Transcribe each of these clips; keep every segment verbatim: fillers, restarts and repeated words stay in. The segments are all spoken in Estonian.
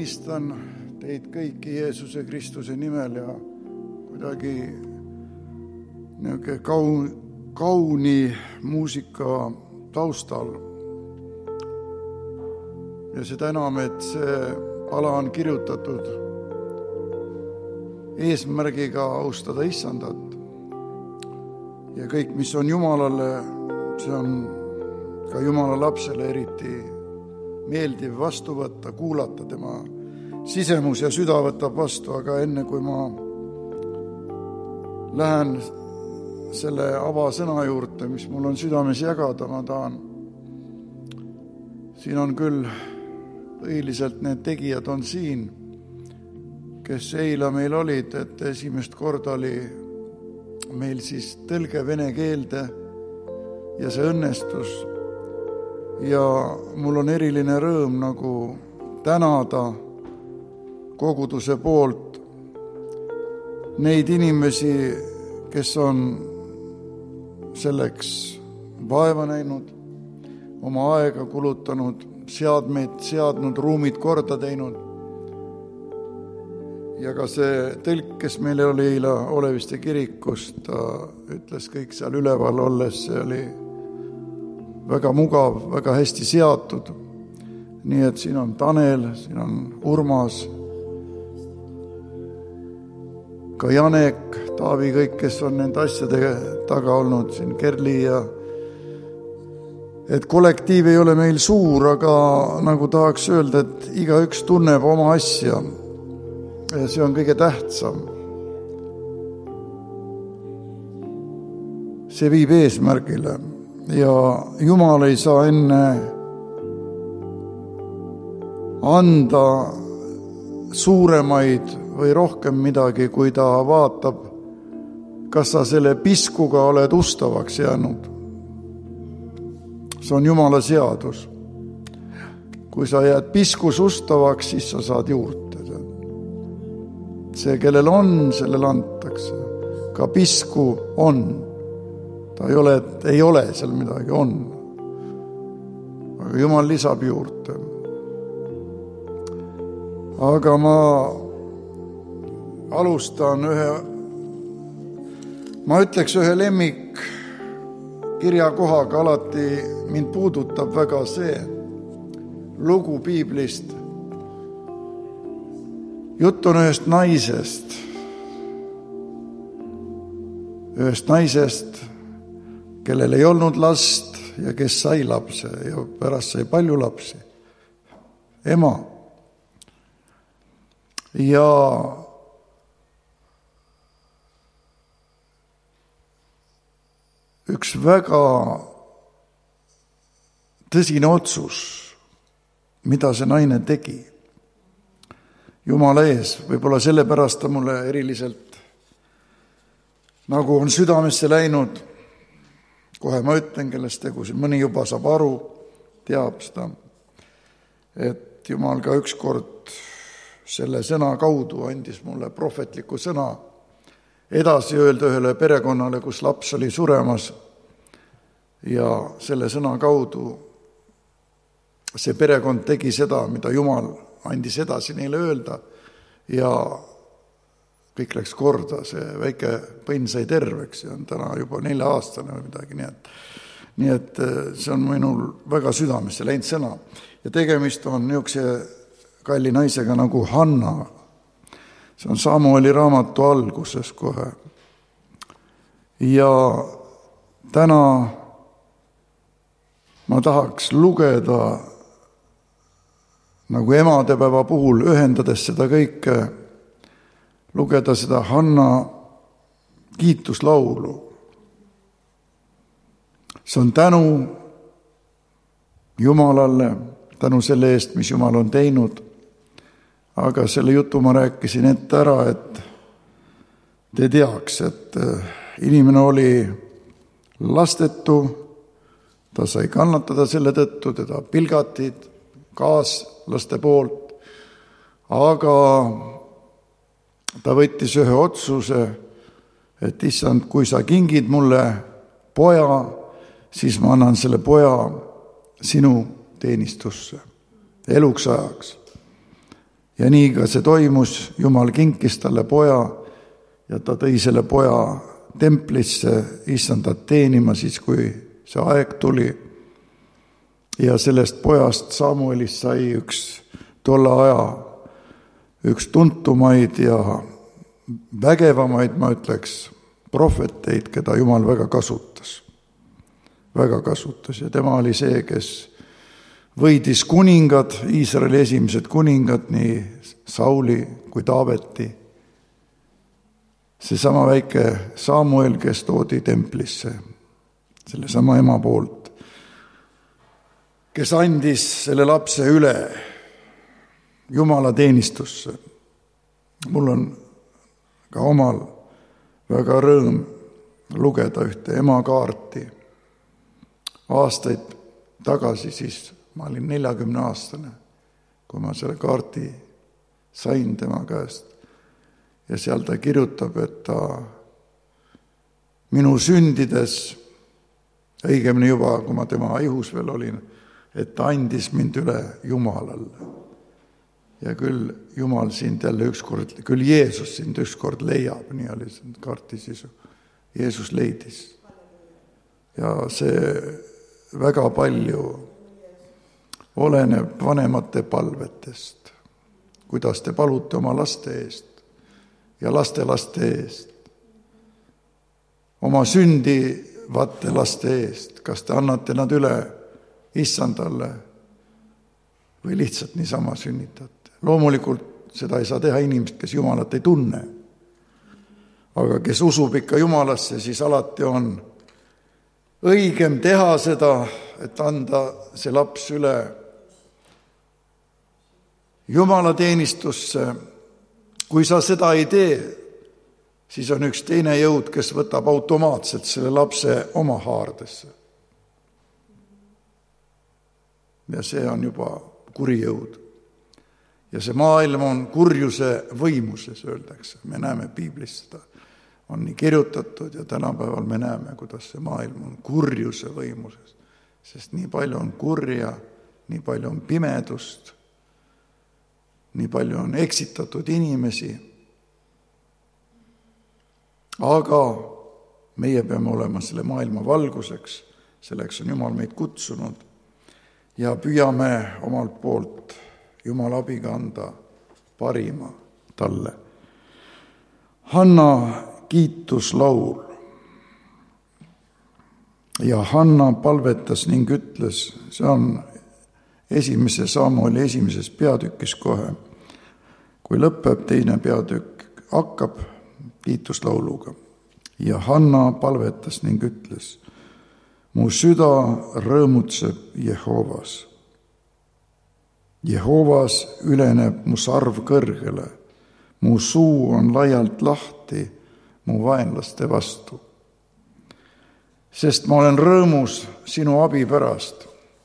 tähistan teid kõiki Jeesuse Kristuse nimel ja kuidagi niisugune kaun, kauni muusika taustal. Ja seda enam, et see pala on kirjutatud eesmärgiga austada Issandat. Ja kõik, mis on Jumalale, see on ka Jumala lapsele eriti meeldiv vastu võtta, kuulata tema sisemus ja süda võtab vastu, aga enne kui ma lähen selle avasõna juurde, mis mul on südames jagada, ma tahan, siin on küll põhiliselt need tegijad on siin, kes eile meil olid, et esimest korda oli meil siis tõlge vene keelde ja see õnnestus. Ja mul on eriline rõõm nagu tänada koguduse poolt neid inimesi, kes on selleks vaeva näinud, oma aega kulutanud, seadmeid seadnud, ruumid korda teinud. Ja ka see tõlk, kes meil oli eile Oleviste kirikust, ta ütles kõik seal üleval olles, see oli väga mugav, väga hästi seatud. Nii et siin on Tanel, siin on Urmas, ka Janek, Taavi, kõik, kes on nende asjade taga olnud, siin Kerli ja et kollektiiv ei ole meil suur, aga nagu tahaks öelda, et igaüks tunneb oma asja ja see on kõige tähtsam. See viib eesmärgile. Ja Jumal ei saa enne anda suuremaid või rohkem midagi, kui ta vaatab, kas sa selle piskuga oled ustavaks jäänud. See on Jumala seadus. Kui sa jääd piskus ustavaks, siis sa saad juurde. See, kellel on, sellel antakse. Ka pisku on. Ta ei ole, ei ole seal midagi, on. Aga Jumal lisab juurde. Aga ma alustan ühe, ma ütleks ühe lemmik kirjakohaga, alati mind puudutab väga see lugu piiblist. Jutt on ühest naisest, ühest naisest, kellel ei olnud last ja kes sai lapse ja pärast sai palju lapsi. Ema. Ja üks väga tõsine otsus, mida see naine tegi Jumala ees. Võib-olla sellepärast ta mulle eriliselt nagu on südamesse läinud. Kohe ma ütlen, kellest tegusin. Mõni juba saab aru, teab seda, et Jumal ka ükskord selle sõna kaudu andis mulle prohvetliku sõna edasi öelda ühele perekonnale, kus laps oli suremas. Ja selle sõna kaudu see perekond tegi seda, mida Jumal andis edasi neile öelda. Ja kõik läks korda, see väike põnn sai terveks ja on täna juba nelja aastane või midagi. Nii et, nii et see on minul väga südamesse läinud sõna. Ja tegemist on niisuguse kalli naisega nagu Hanna. See on Samueli raamatu alguses kohe. Ja täna ma tahaks lugeda nagu emadepäeva puhul, ühendades seda kõike, lugeda seda Hanna kiituslaulu. See on tänu Jumalale, tänu selle eest, mis Jumal on teinud. Aga selle jutu ma rääkisin ette ära, et te teaks, et inimene oli lastetu, ta sai kannatada selle tõttu, teda pilgatid kaaslaste poolt, aga ta võttis ühe otsuse, et issand, kui sa kingid mulle poja, siis ma annan selle poja sinu teenistusse eluks ajaks. Ja nii ka see toimus, Jumal kinkis talle poja ja ta tõi selle poja templisse issandat teenima siis, kui see aeg tuli. Ja sellest pojast Samuelist sai üks tolle aja üks tuntumaid ja vägevamaid, ma ütleks, prohveteid, keda Jumal väga kasutas. Väga kasutas ja tema oli see, kes võidis kuningad, Iisraeli esimesed kuningad, nii Sauli kui Taaveti. See sama väike Samuel, kes toodi templisse, selle sama ema poolt, kes andis selle lapse üle Jumala teenistusse. Mul on ka omal väga rõõm lugeda ühte ema kaarti. Aastaid tagasi siis ma olin neljakümne aastane, kui ma selle kaarti sain tema käest. Ja seal ta kirjutab, et ta minu sündides, õigemini juba, kui ma tema ihus veel olin, et ta andis mind üle Jumalalle. Ja küll Jumal sind jälle ükskord, küll Jeesus sind ükskord leiab, nii oli see kaarti sisu. Jeesus leidis. Ja see väga palju oleneb vanemate palvetest, kuidas te palute oma laste eest ja laste laste eest, oma sündivate laste eest, kas te annate nad üle issandale või lihtsalt niisama sünnitate. Loomulikult seda ei saa teha inimesed, kes Jumalat ei tunne, aga kes usub ikka Jumalasse, siis alati on õigem teha seda, et anda see laps üle Jumala teenistusse. Kui sa seda ei tee, siis on üks teine jõud, kes võtab automaatselt selle lapse oma haardesse. Ja see on juba kuri jõud. Ja see maailm on kurjuse võimuses, öeldakse. Me näeme Piiblis seda. On nii kirjutatud ja tänapäeval me näeme, kuidas see maailm on kurjuse võimuses. Sest nii palju on kurja, nii palju on pimedust, nii palju on eksitatud inimesi. Aga meie peame olema selle maailma valguseks, selleks on Jumal meid kutsunud ja püüame omalt poolt Jumala abiga anda parima talle. Hanna kiituslaul. Ja Hanna palvetas ning ütles, see on esimese Samueli esimeses peatükis kohe, kui lõpeb teine peatükk, hakkab kiituslauluga. Ja Hanna palvetas ning ütles, mu süda rõõmutseb Jehovas. Jehovas üleneb mu sarv kõrgele, mu suu on laialt lahti mu vaenlaste vastu. Sest ma olen rõõmus sinu abi pärast.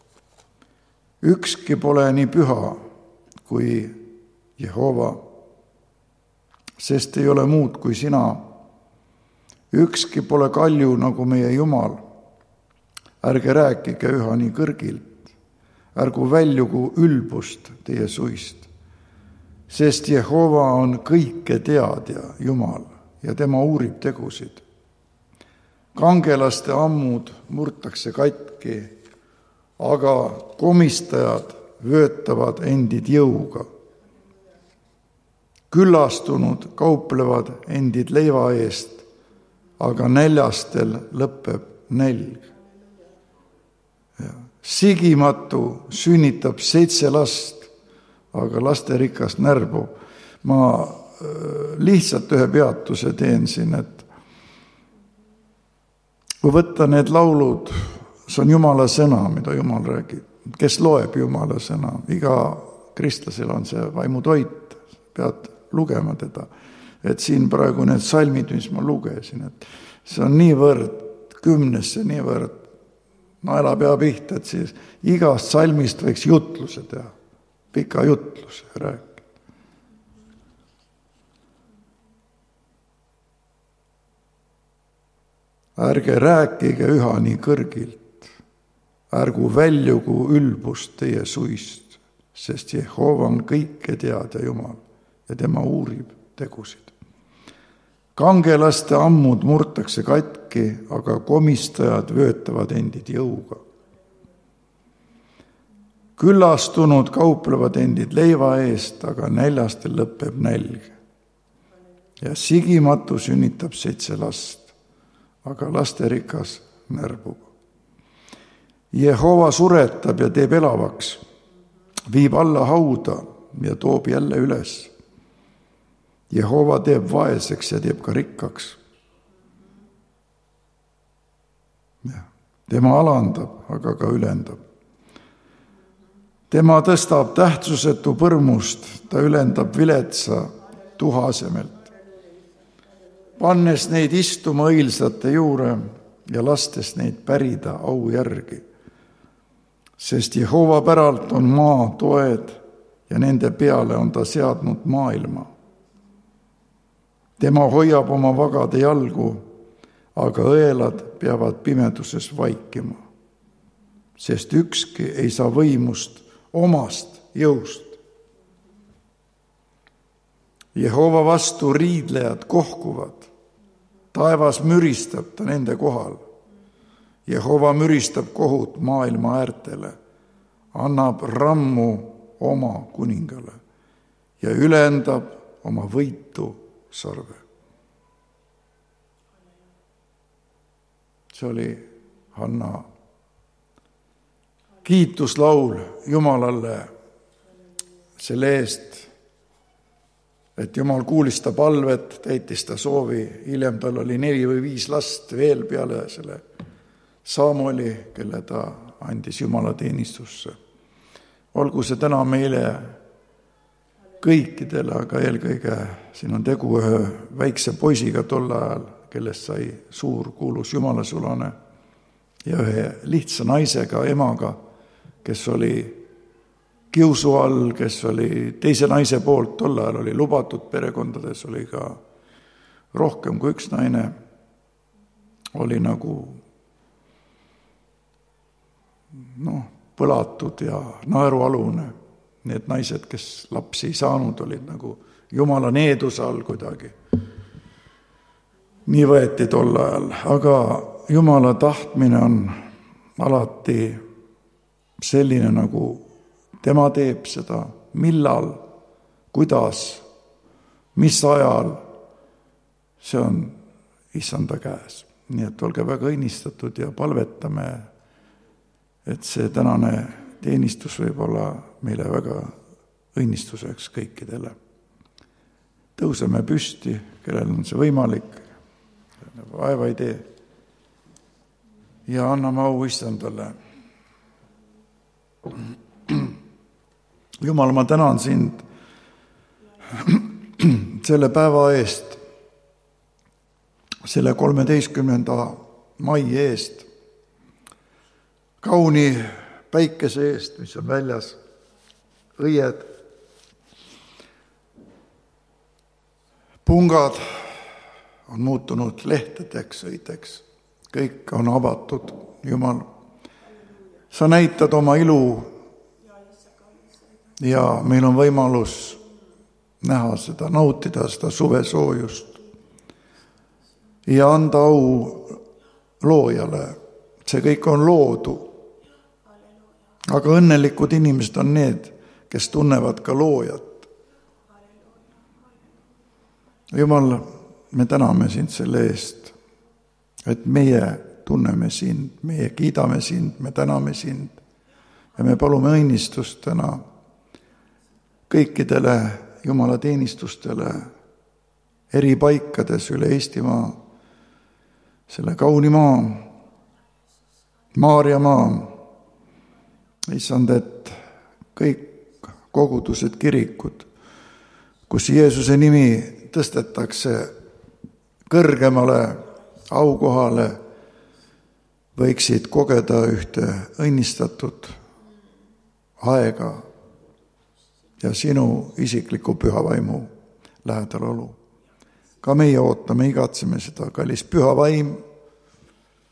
Ükski pole nii püha kui Jehova, sest ei ole muud kui sina. Ükski pole kalju nagu meie Jumal. Ärge rääkige üha nii kõrgilt. Ärgu väljugu ülbust teie suist, sest Jehova on kõike teadja Jumal ja tema uurib tegusid. Kangelaste ammud murtakse katki, aga komistajad vöötavad endid jõuga. Küllastunud kauplevad endid leiva eest, aga näljastel lõpeb nälg. Sigimatu sünnitab seitse last, aga lasterikas närbub. Ma lihtsalt ühe peatuse teen siin, et kui võtta need laulud, see on Jumala sõna, mida Jumal räägib. Kes loeb Jumala sõna? Iga kristlasel on see vaimutoit, pead lugema teda. Et siin praegu need salmid, mis ma lugesin, et see on niivõrd kümnesse, niivõrd naela pea pihta, et siis igast salmist võiks jutluse teha, pika jutluse rääkida. Ärge rääkige üha nii kõrgilt, ärgu väljugu ülbust teie suist. sest Jehova on kõike teadja Jumal ja tema uurib tegusid. Kangelaste ammud murtakse katki, aga komistajad vöötavad endid jõuga. Küllastunud kauplevad endid leiva eest, aga näljastel lõpeb nälg. Ja sigimatu sünnitab seitse last, aga lasterikas närbub. Jehova suretab ja teeb elavaks, viib alla hauda ja toob jälle üles. Jehova teeb vaeseks ja teeb ka rikkaks. Tema alandab, aga ka ülendab. Tema tõstab tähtsusetu põrmust, ta ülendab viletsa tuha asemelt, pannes neid istuma õilsate juure ja lastes neid pärida au järgi. Sest Jehova päralt on maa toed ja nende peale on ta seadnud maailma. Tema hoiab oma vagade jalgu, aga õelad peavad pimeduses vaikima, sest ükski ei saa võimust omast jõust. Jehova vastu riidlejad kohkuvad, taevas müristab ta nende kohal. Jehova müristab kohut maailma äärtele, annab rammu oma kuningale ja ülendab oma võitu sarve. See oli Hanna kiituslaul Jumalale selle eest, et Jumal kuulis ta palvet, täitis ta soovi. Hiljem tal oli neli või viis last veel peale selle Samueli, kelle ta andis Jumala teenistusse. Olgu see täna meile kõikidele, aga eelkõige siin on tegu ühe väikse poisiga tol ajal, kellest sai suur kuulus jumalasulane, ja ühe lihtsa naisega, emaga, kes oli kiusu all, kes oli teise naise poolt, tol ajal oli lubatud perekondades, oli ka rohkem kui üks naine, oli nagu noh, põlatud ja naerualune. Need naised, kes lapsi ei saanud, olid nagu Jumala needuse all kuidagi. Nii võeti tol ajal, aga Jumala tahtmine on alati selline, nagu tema teeb seda, millal, kuidas, mis ajal, see on Issanda käes. Nii et olge väga õnnistatud ja palvetame, et see tänane teenistus võib olla meile väga õnnistuseks kõikidele. Tõuseme püsti, kellel on see võimalik, vaeva ei tee, ja anname au Issandale. Jumal, ma tänan sind selle päeva eest, selle kolmeteistkümnenda mai eest, kauni päikese eest, mis on väljas, õied, pungad on muutunud lehtedeks, õiteks, kõik on avatud, Jumal. Sa näitad oma ilu ja meil on võimalus näha seda, nautida seda suvesoojust ja anda au loojale. See kõik on loodu. Aga õnnelikud inimesed on need, kes tunnevad ka loojat. Jumal, me täname sind selle eest, et meie tunneme sind, meie kiidame sind, me täname sind ja me palume õnnistust täna kõikidele Jumala teenistustele eri paikades üle Eestimaa, selle kauni maa, Maarjamaa, Issand, et kõik kogudused, kirikud, kus Jeesuse nimi tõstetakse kõrgemale aukohale, võiksid kogeda ühte õnnistatud aega ja sinu isikliku püha vaimu lähedal olu. Ka meie ootame, igatseme seda, kallis püha vaim.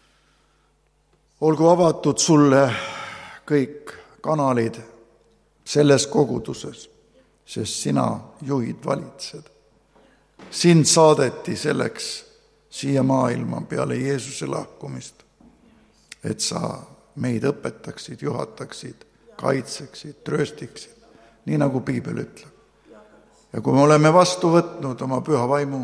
Olgu avatud sulle kõik kanalid selles koguduses, sest sina juhid, valitsed. Sind saadeti selleks siia maailma peale Jeesuse lahkumist, et sa meid õpetaksid, juhataksid, kaitseksid, tröstiksid, nii nagu piibel ütleb. Ja kui me oleme vastu võtnud oma püha vaimu,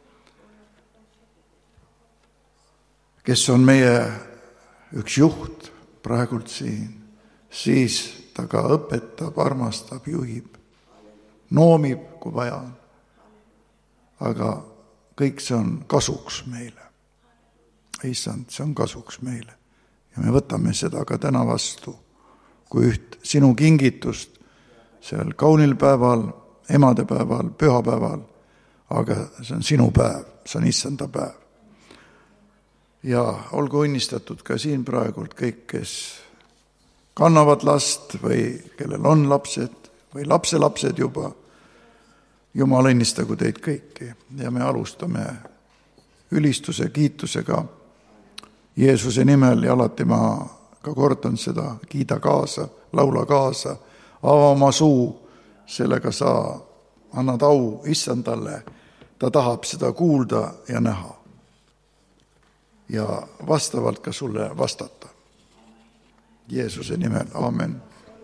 kes on meie üks juht praegult siin, siis ta ka õpetab, armastab, juhib, noomib, kui vaja on. Aga kõik see on kasuks meile. Issand, see on kasuks meile. Ja me võtame seda ka täna vastu, kui üht sinu kingitust seal kaunil päeval, emadepäeval, pühapäeval, aga see on sinu päev, see on issanda päev. Ja olgu õnnistatud ka siin praegult kõik, kes kannavad last või kellel on lapsed või lapselapsed juba. Jumal õnnistagu teid kõiki ja me alustame ülistuse, kiitusega Jeesuse nimel ja alati ma ka kordan seda, kiida kaasa, laula kaasa, ava oma suu, sellega sa annad au issandale, ta tahab seda kuulda ja näha. Ja vastavalt ka sulle vastata. Jeesuse nimel, aamen.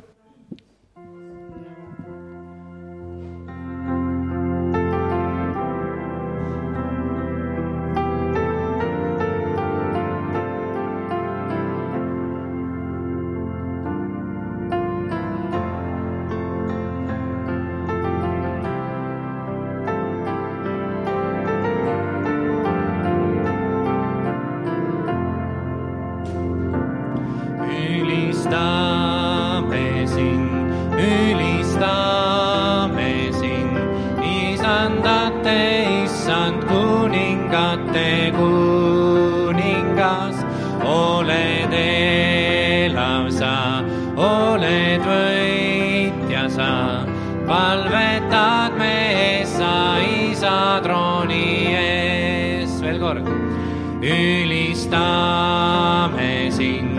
Ülistame sind,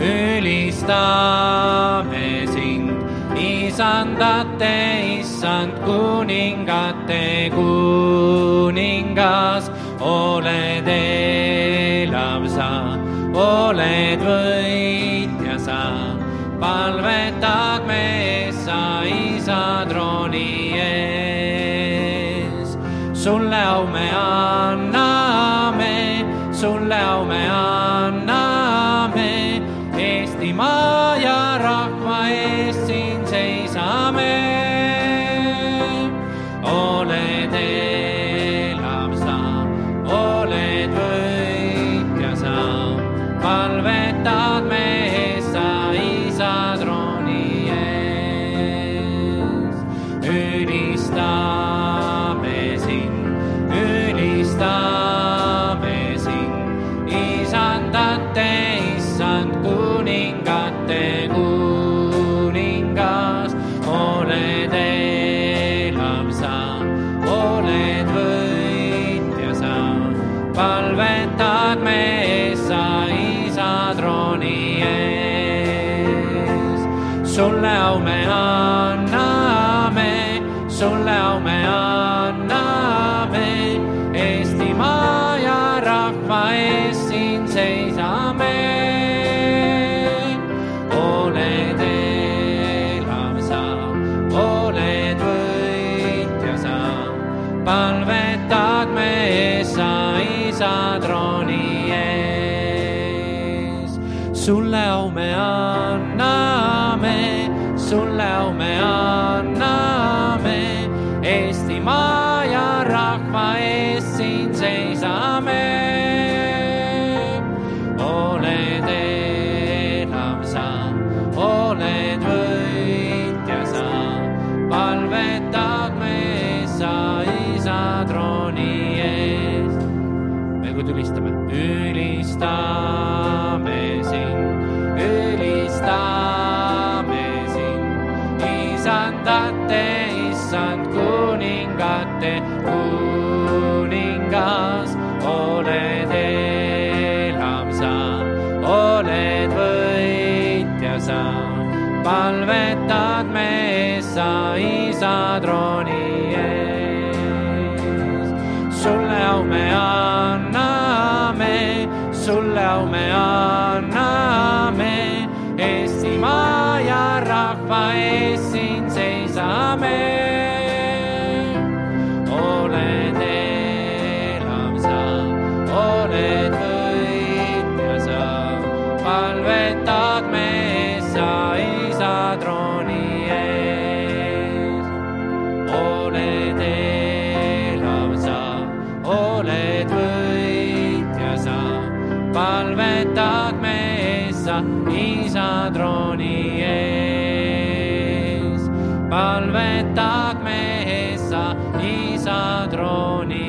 ülistame sind, isandate, issand kuningate kuningas, oled elav sa, oled võitja sa, palvetad me sa isa trooni ees. Sulle au me anname, sulle au me anname, Eestimaa ja rahva eest siin seisame. Oled elav sa, oled võitja sa, palvetad me sa isa trooni ees. Ülistame sind, ülistame isandate, issand kuningate kuningas, oled elav sa, oled võitja sa, palvetad me sa isa trooni ees. Sulle au me anname, sulle au me anname, Eestimaa ja rahva ees seisame. Oled elav sa, oled võitja sa, palvetad me sa isa trooni ees. Sulle au me anname, sulle au me anname, Eestimaa ja rahva ees siin seisame. Oled elav sa, oled võitja sa, palvetad me sa isa trooni ees. Veel kui tulistame. Ülistame sind, ülistame sind, isandate, issand kuningate kuningas, ole trooni ees. Sulle au me anname, sulle au me anname, Eestimaa ja rahva ees siin seisame. Oled elav sa, oled võitja sa, palvetad mees sa isa trooni ees. Oled elav sa, oled võitja sa, palvetad mees sa isa trooni ees. Palvetad mees sa isa trooni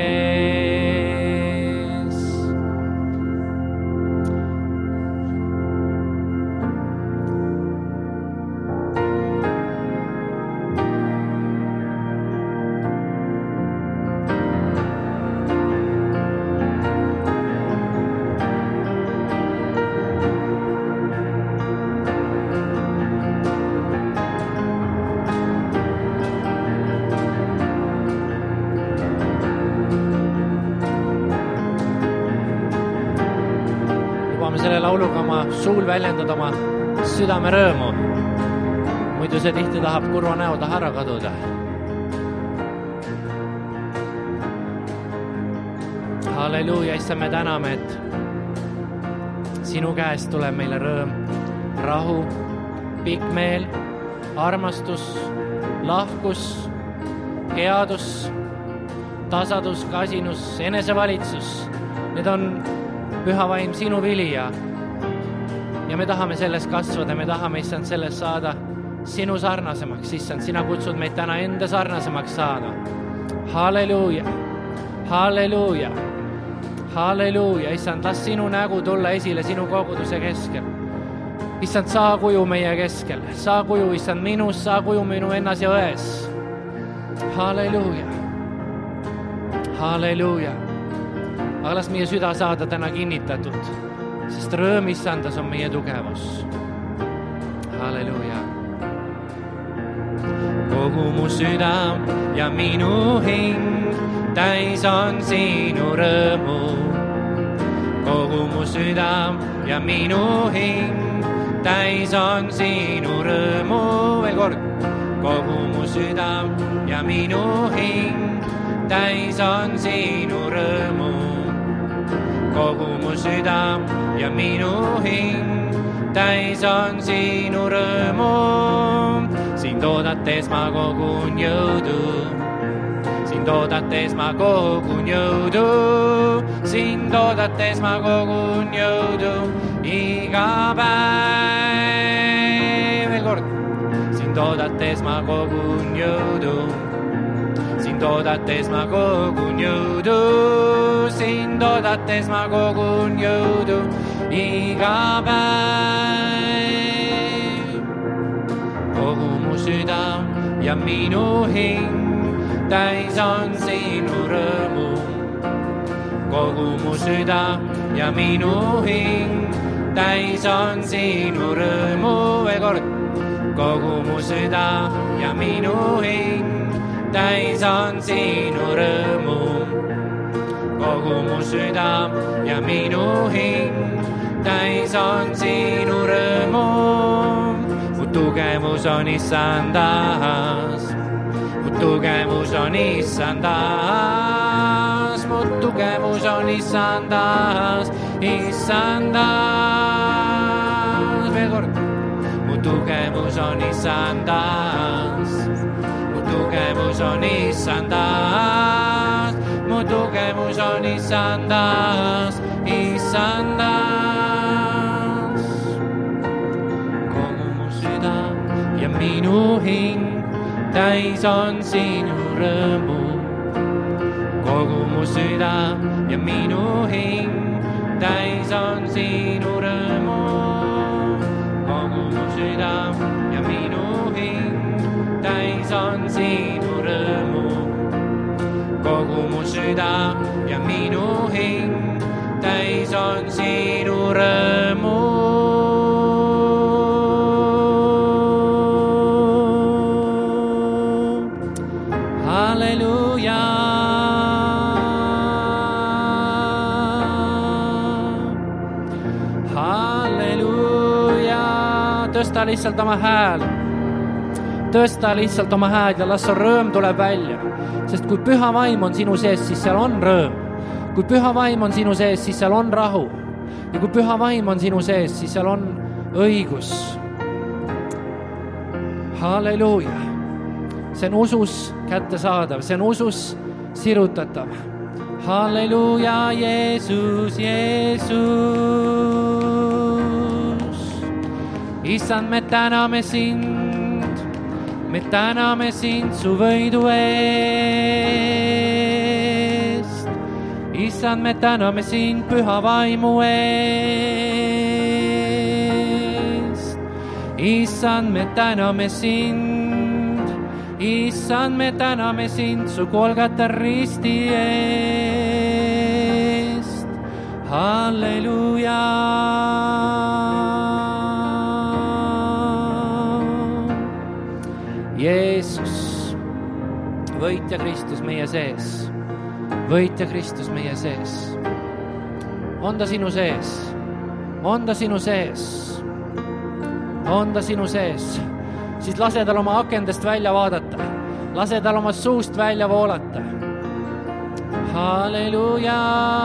ees. Selle lauluga oma suul väljendada oma südame rõõmu. Muidu see tihti tahab kurva näo taha ära kaduda. Halleluuja, issa me täname, et sinu käest tuleb meile rõõm, rahu, pikk meel, armastus, lahkus, headus, tasadus, kasinus, enesevalitsus. Need on püha vaim sinu vilija ja me tahame selles kasvada, me tahame, issand, selles saada sinu sarnasemaks, issand, sina kutsud meid täna enda sarnasemaks saada. Halleluuja, halleluuja, halleluuja, issand, las sinu nägu tulla esile sinu koguduse keskel. Issand, saa kuju meie keskel, saa kuju, issand, minus, saa kuju minu ennas ja ões. Halleluuja, halleluuja. Aga las meie süda saada täna kinnitatud, sest rõõm issandas on meie tugevus. Halleluuja. Kogu mu süda ja minu hing täis on sinu rõõmu. Kogu mu süda ja minu hing täis on sinu rõõmu. Veel kord. Kogu mu süda ja minu hing täis on sinu rõõmu. Kogu mu süda ja minu hing täis on sinu rõõmu. Sind oodates ma kogun jõudu, sind oodates ma kogun jõudu, sind oodates ma kogun jõudu iga päev. Veel kord. Sind oodates ma kogun jõudu, sind oodates ma kogun jõudu, sind oodates ma kogun jõudu iga päev. Kogu mu süda ja minu hing täis on sinu rõõmu. Kogu mu süda ja minu hing täis on sinu rõõmu. Veel kord. Kogu mu süda ja minu hing täis on sinu rõõmu. Kogu mu süda ja minu hing täis on sinu rõõmu. Mu tugevus on issandas, mu tugevus on issandas, mu tugevus on issandas, issandas. Veel kord. Mu tugevus on issandas, mu tugevus on issandas, mu tugevus on issandas, issandas. Kogu mu süda ja minu hing täis on sinu rõõmu. Kogu mu süda ja minu hing täis on sinu rõõmu. Kogu mu süda ja minu hing täis on sinu rõõmu. Kogu mu süda ja minu hing täis on sinu rõõmu. tõsta lihtsalt oma hääl. Tõsta lihtsalt oma hääl ja las su rõõm tuleb välja. Sest kui püha vaim on sinu sees, siis seal on rõõm. Kui püha vaim on sinu sees, siis seal on rahu. Ja kui püha vaim on sinu sees, siis seal on õigus. Halleluuja. See on usus kättesaadav, see on usus sirutatav. Halleluuja, Jeesus, Jeesus. Issand, me täname sind, me täname sind su võidu eest. Issand, me täname sind püha vaimu eest. Issand, me täname sind, Issand, me täname sind su Golgata risti eest. Halleluuja. Jeesus, võitja Kristus meie sees, võitja Kristus meie sees. On ta sinu sees, on ta sinu sees, on ta sinu sees. Siis lase tal oma akendest välja vaadata, lase tal oma suust välja voolata. Halleluuja.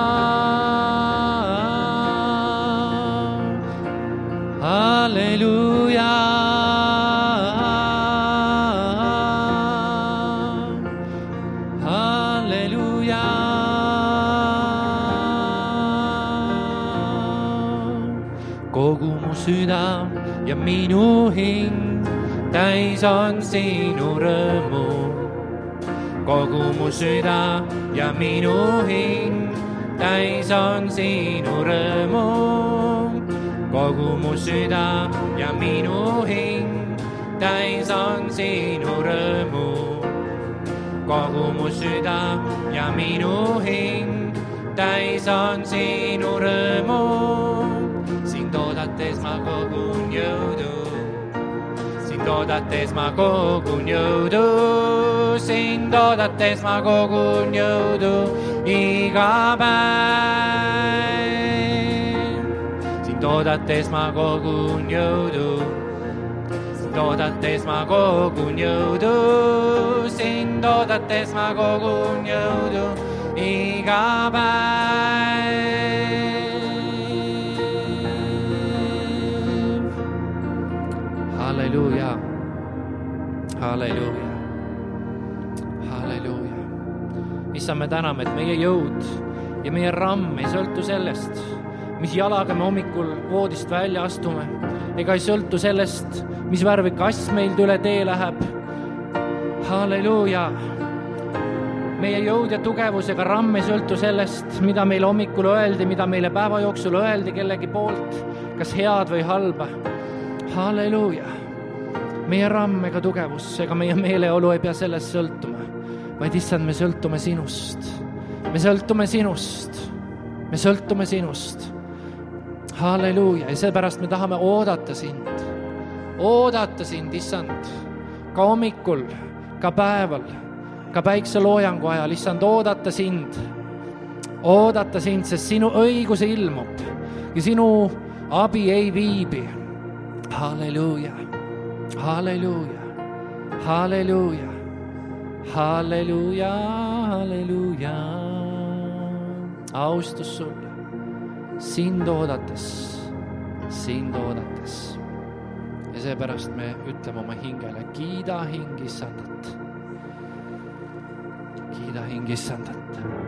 Halleluuja. Halleluuja. Kogu mu süda ja minu hing täis on sinu rõõmu. Kogu mu süda ja minu hing täis on sinu rõõmu. Kogu mu süda ja minu hing täis on sinu rõõmu. Kogu mu süda ja minu hing täis on sinu rõõmu. Sind oodates ma kogun jõudu. Sind oodates ma kogun jõudu, sind oodates ma kogun jõudu iga päev. Sind oodates ma kogun jõudu, sind oodates ma kogun jõudu, sind oodates ma kogun jõudu iga päev. Halleluuja, halleluuja, halleluuja. Issand, me täname, et meie jõud ja meie ramm ei sõltu sellest, mis jalaga me hommikul voodist välja astume, ega ei sõltu sellest, mis värvi kass meilt üle tee läheb. Halleluuja. Meie jõud ja tugevusega ramm ei sõltu sellest, mida meile hommikul öeldi, mida meile päeva jooksul öeldi kellegi poolt, kas head või halba. Halleluuja. Meie ramm ega tugevus ega meie meeleolu ei pea sellest sõltuma, vaid issand, me sõltume sinust. Me sõltume sinust. Me sõltume sinust. Halleluuja. Ja seepärast me tahame oodata sind. Oodata sind, issand, ka hommikul, ka päeval, ka päikse loojangu ajal, issand, oodata sind. Oodata sind, sest sinu õigus ilmub ja sinu abi ei viibi. Halleluuja, halleluuja, halleluuja, halleluuja, halleluuja. Austus sulle, sind oodates, sind oodates. Ja seepärast me ütleme oma hingele, kiida hing issandat, kiida hing issandat.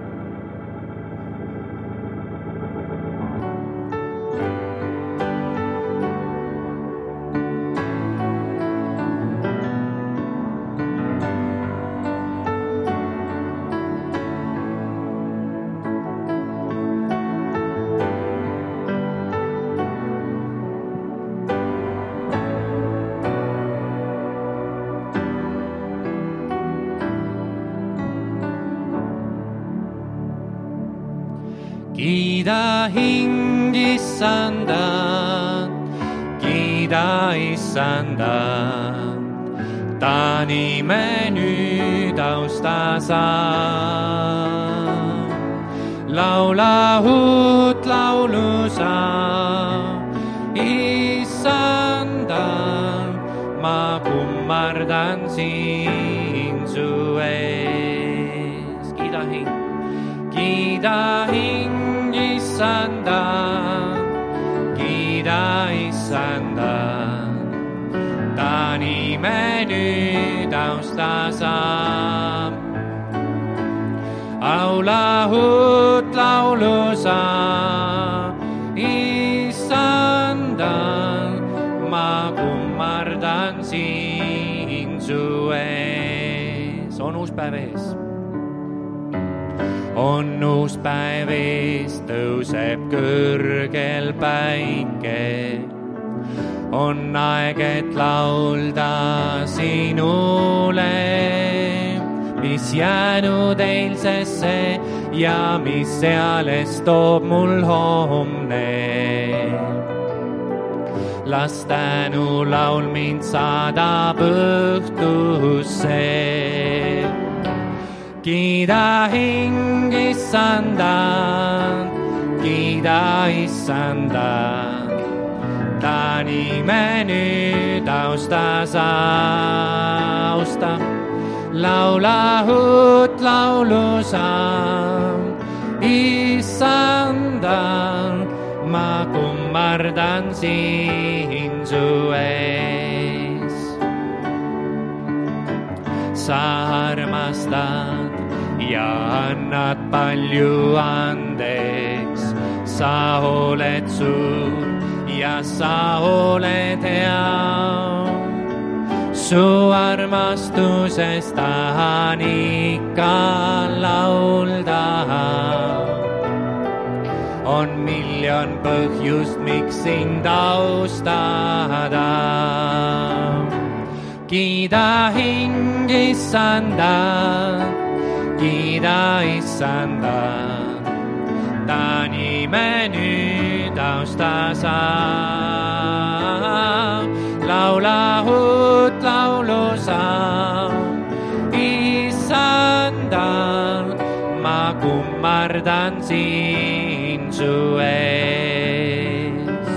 Kiida hing issandat, kiida issandat, ta nime nüüd austa saab. Laula uut laulu sa, issandat. kummardan siin su ees. Kiida hing, kiida hing Issanda, kiida Issanda. Ta nime nüüd austa saab. Aulahut laulu sa, Issanda, ma kummardan siin su ees. On uus päev ees. On uus päev ees, tõuseb kõrgel päike. On aeg, et laulda sinule, mis jäänud eilsesse ja mis seales toob mul homne. Las tänu laul mind saadab õhtusse. Kiida hing Issanda, kiida Issanda. Ta nime nüüd austa sa, austa. Laula uut laulu sa, Issanda, ma kummardan siin su ees. Sa armastad ja annad palju andeks, sa oled suur ja sa oled hea. Su armastusest tahan ikka laulda. On miljon põhjust, miks sind austada. Kiida hing Issanda, kiida Issanda. Ta nime nüüd austa sa. Laula uut laulu sa, Issanda, ma kummardan siin su ees.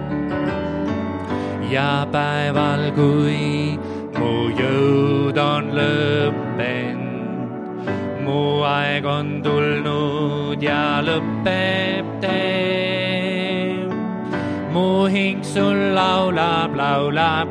Ja päeval, kui mu jõud on lõppenud, mu aeg on tulnud ja lõpeb tee. Mu hing sul laulab, laulab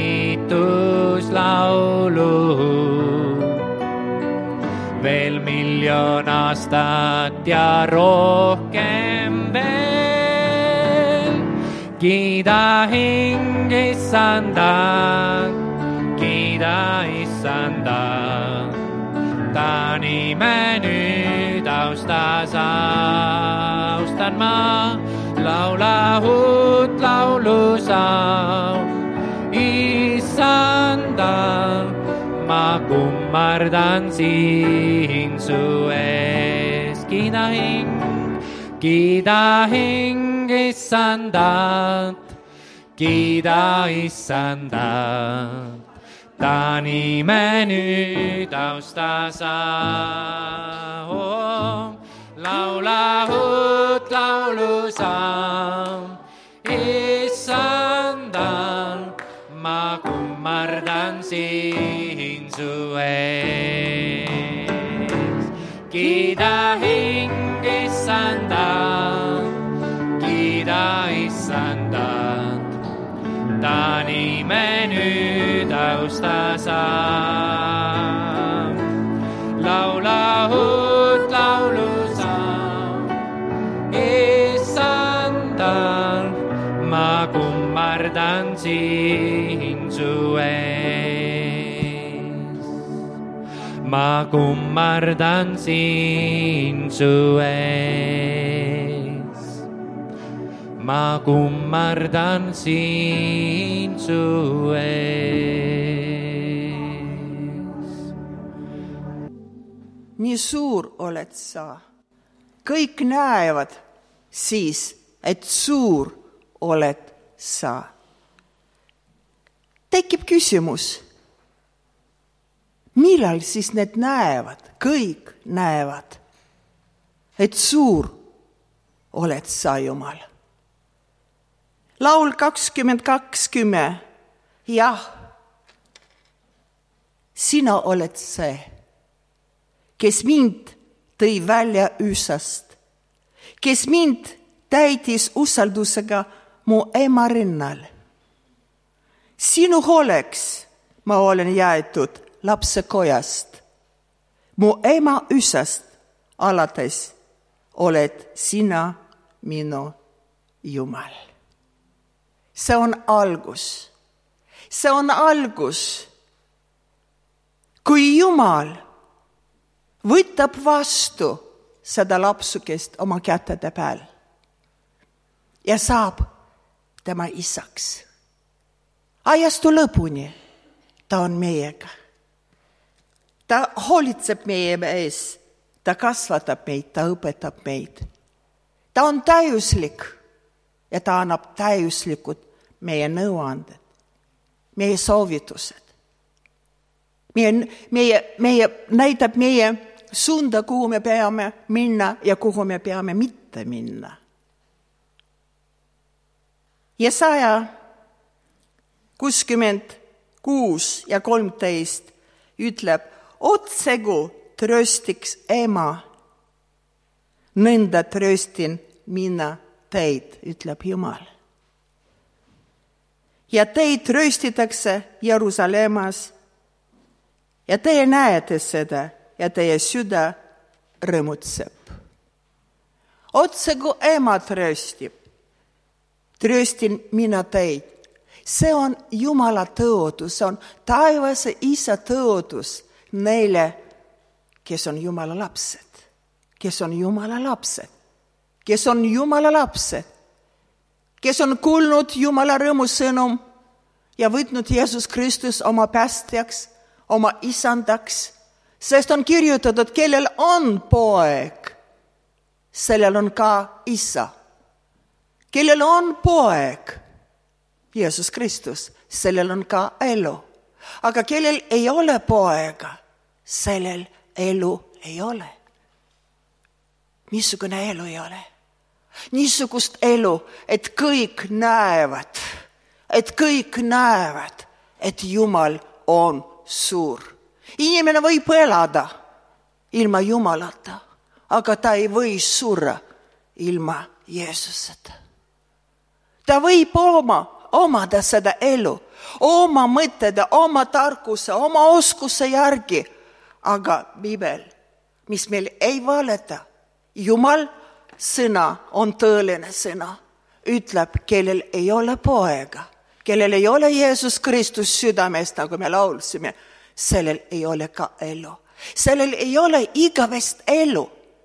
kiituslaulu. Veel miljon aastat ja rohkem veel. Kiida hing Issanda, kiida Issanda. Ta nime nüüd austa sa, austan ma. Laula uut laulu sa, Issanda, ma kummardan siin su ees. Kiida hing, kiida hing Issandat, kiida Issandat. Ta nime nüüd austa sa. Oh, laula uut laulu sa, Issanda, ma kummardan siin su ees. Kiida hing Issanda, kiida Issanda, ta nime nüüd austa sa. Laula uut laulu sa, Issanda, ma kummardan siin su ees. Ma kummardan siin su ees. Ma kummardan siin su ees. Nii suur oled sa. Kõik näevad siis, et suur oled sa. Tekib küsimus, millal siis need näevad, kõik näevad, et suur oled sa, Jumal. Laul kakskümmend kakskümmend, jah, sina oled see, kes mind tõi välja üsast, kes mind täitis usaldusega mu ema rinnal. Sinu hooleks ma olen jäetud lapsekojast. Mu ema üsast alates oled sina minu Jumal. See on algus. See on algus. Kui Jumal võtab vastu seda lapsukest oma kätede peal ja saab tema isaks. Ajastu lõpuni ta on meiega. Ta hoolitseb meie ees, ta kasvatab meid, ta õpetab meid. Ta on täiuslik ja ta annab täiuslikud meie nõuanded, meie soovitused. Meie, meie, meie näitab meie suunda, kuhu me peame minna ja kuhu me peame mitte minna. Jesaja kuuskümmend kuus ja kolmteist ütleb, otsegu tröstiks ema, nõnda tröstin mina teid, ütleb Jumal. Ja teid tröstitakse Jerusalemmas ja teie näete seda ja teie süda rõõmutseb. Otsegu ema tröstib, tröstin mina teid. See on Jumala tõotus, see on taevase isa tõotus neile, kes on Jumala lapsed, kes on Jumala lapsed, kes on Jumala lapsed, kes on kuulnud Jumala rõõmusõnum ja võtnud Jeesus Kristus oma päästjaks, oma isandaks, sest on kirjutatud, kellel on poeg, sellel on ka isa. Kellel on poeg, Jeesus Kristus, sellel on ka elu. Aga kellel ei ole poega, sellel elu ei ole. Missugune elu ei ole? Niisugust elu, et kõik näevad, et kõik näevad, et Jumal on suur. Inimene võib elada ilma Jumalata, aga ta ei või surra ilma Jeesuseta. Ta võib oma, omada seda elu, oma mõtted, oma tarkuse, oma oskuse järgi, aga Bibel, mis meil ei valeta, Jumal sõna on tõeline sõna, ütleb, kellel ei ole poega, kellel ei ole Jeesus Kristus südamest, nagu me laulsime, sellel ei ole ka elu. Sellel ei ole igavest elu.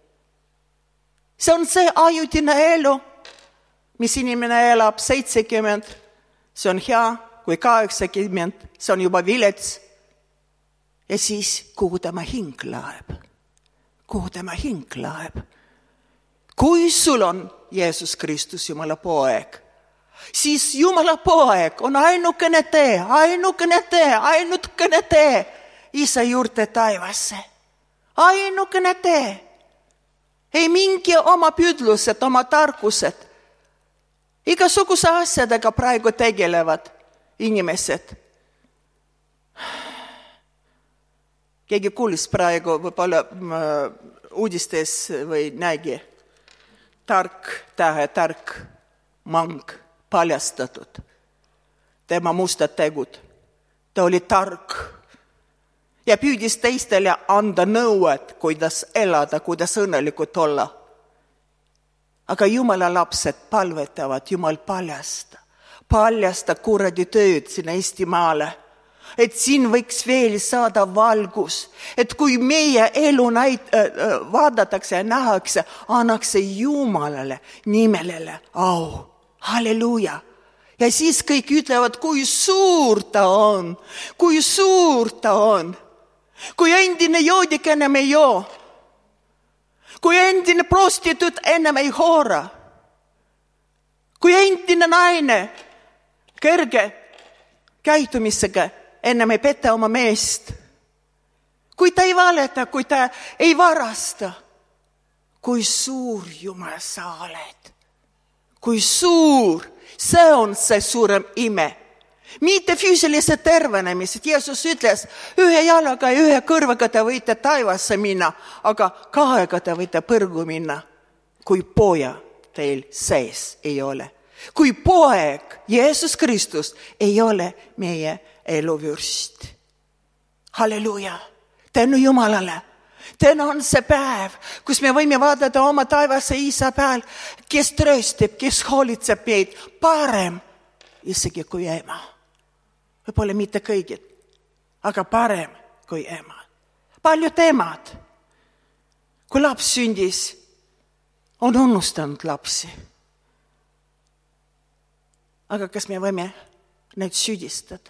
See on see ajutine elu, mis inimene elab seitsekümmend, see on hea, kui kaheksakümmend, see on juba vilets. Ja siis, kuhu tema hing laeb? Kuhu tema hing laeb? Kui sul on Jeesus Kristus, Jumala poeg, siis Jumala poeg on ainukene tee, ainukene tee, ainukene tee isa juurde taevasse. Ainukene tee. Ei mingi oma püüdlused, oma tarkused. Igasuguse asjadega praegu tegelevad inimesed. Keegi kuulis praegu võib-olla uudistes või nägi tark, tähe, tark mang paljastatud. Tema mustad tegud. Ta oli tark ja püüdis teistele anda nõuet, kuidas elada, kuidas õnnelikult olla. Aga Jumala lapsed palvetavad, Jumal paljasta. Paljasta kuradi tööd sinna Eestimaale. Et siin võiks veel saada valgus. Et kui meie elu näit, äh, vaadatakse ja nähakse, annakse Jumalale nimelele au. Halleluja. Ja siis kõik ütlevad, kui suur ta on. Kui suur ta on. Kui endine joodik ennem ei joo. Kui endine prostituut ennem ei hoora. Kui endine naine kõrge käitumisega ennem ei peta oma meest. Kui ta ei valeta, kui ta ei varasta. Kui suur Jumal sa oled. Kui suur, see on see suurem ime. Mitte füüsilise tervenemised. Jeesus ütles, ühe jalaga ja ühe kõrvaga te võite taevasse minna, aga kahega te võite põrgu minna, kui poja teil sees ei ole. Kui poeg, Jeesus Kristus, ei ole meie eluvürst. Halleluuja! Tänu Jumalale! Täna on see päev, kus me võime vaadata oma taevase isa peal, kes trööstib, kes hoolitseb meid parem isegi kui ema. Võib-olla mitte kõigid, aga parem kui ema. Paljud emad, kui laps sündis, on unustanud lapsi. Aga kas me võime neid süüdistada?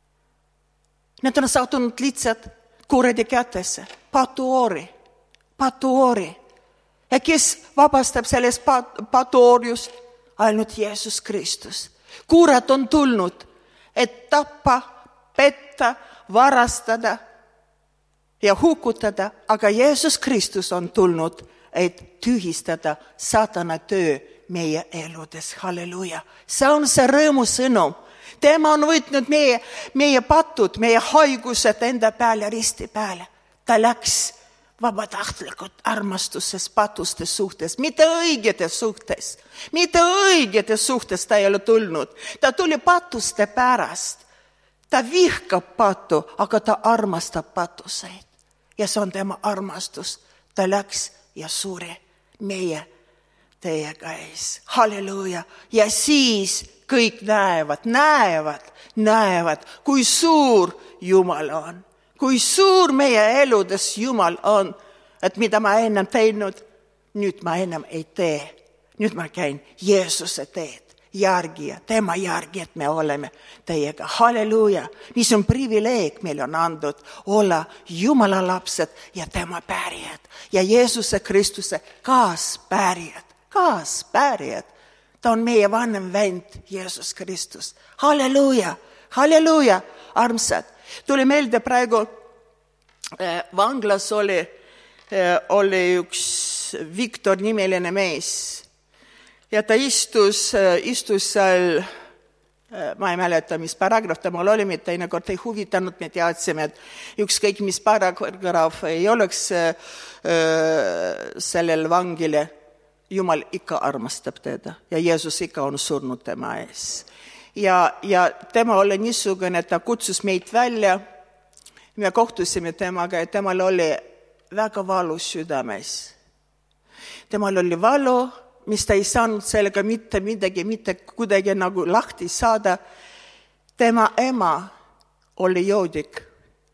Need on sattunud lihtsalt kuradi kätesse, patuoori, patuoori. Ja kes vabastab sellest patuooriust? Ainult Jeesus Kristus. Kurat on tulnud, et tappa, petta, varastada ja hukutada, aga Jeesus Kristus on tulnud, et tühistada saatana töö meie eludes. Halleluja! See on see rõõmu sõnum. Tema on võtnud meie, meie patud, meie haigused enda peale, risti peale. Ta läks vabatahtlikult armastuses patuste suhtes, mitte õigetes suhtes. Mitte õigetes suhtes ta ei ole tulnud. Ta tuli patuste pärast. Ta vihkab patu, aga ta armastab patuseid. Ja see on tema armastus. Ta läks ja suri meie teiega ees. Halleluja! Ja siis kõik näevad, näevad, näevad, kui suur Jumal on. Kui suur meie eludes Jumal on, et mida ma ennem teinud, nüüd ma ennem ei tee. Nüüd ma käin Jeesuse teed, järgija, tema järgi, et me oleme teiega. Halleluja! Mis on privileeg meil on andud olla Jumala lapsed ja tema pärijad. Ja Jeesuse Kristuse kaaspärijad, kaaspärijad. Ta on meie vanem vend, Jeesus Kristus. Halleluja, halleluja, armsad. Tuli meelde praegu, äh, vanglas oli, äh, oli üks Viktor nimeline mees. Ja ta istus, äh, istus seal, äh, ma ei mäleta, mis paragrahv temal oli, mitte teinekord ei huvitanud, me teadsime, et ükskõik mis paragrahv ei oleks äh, sellel vangile. Jumal ikka armastab teda ja Jeesus ikka on surnud tema ees. Ja, ja tema oli niisugune, et ta kutsus meid välja. Me kohtusime temaga ja temal oli väga valus südames. Temal oli valu, mis ta ei saanud sellega mitte midagi, mitte kuidagi nagu lahti saada. Tema ema oli joodik.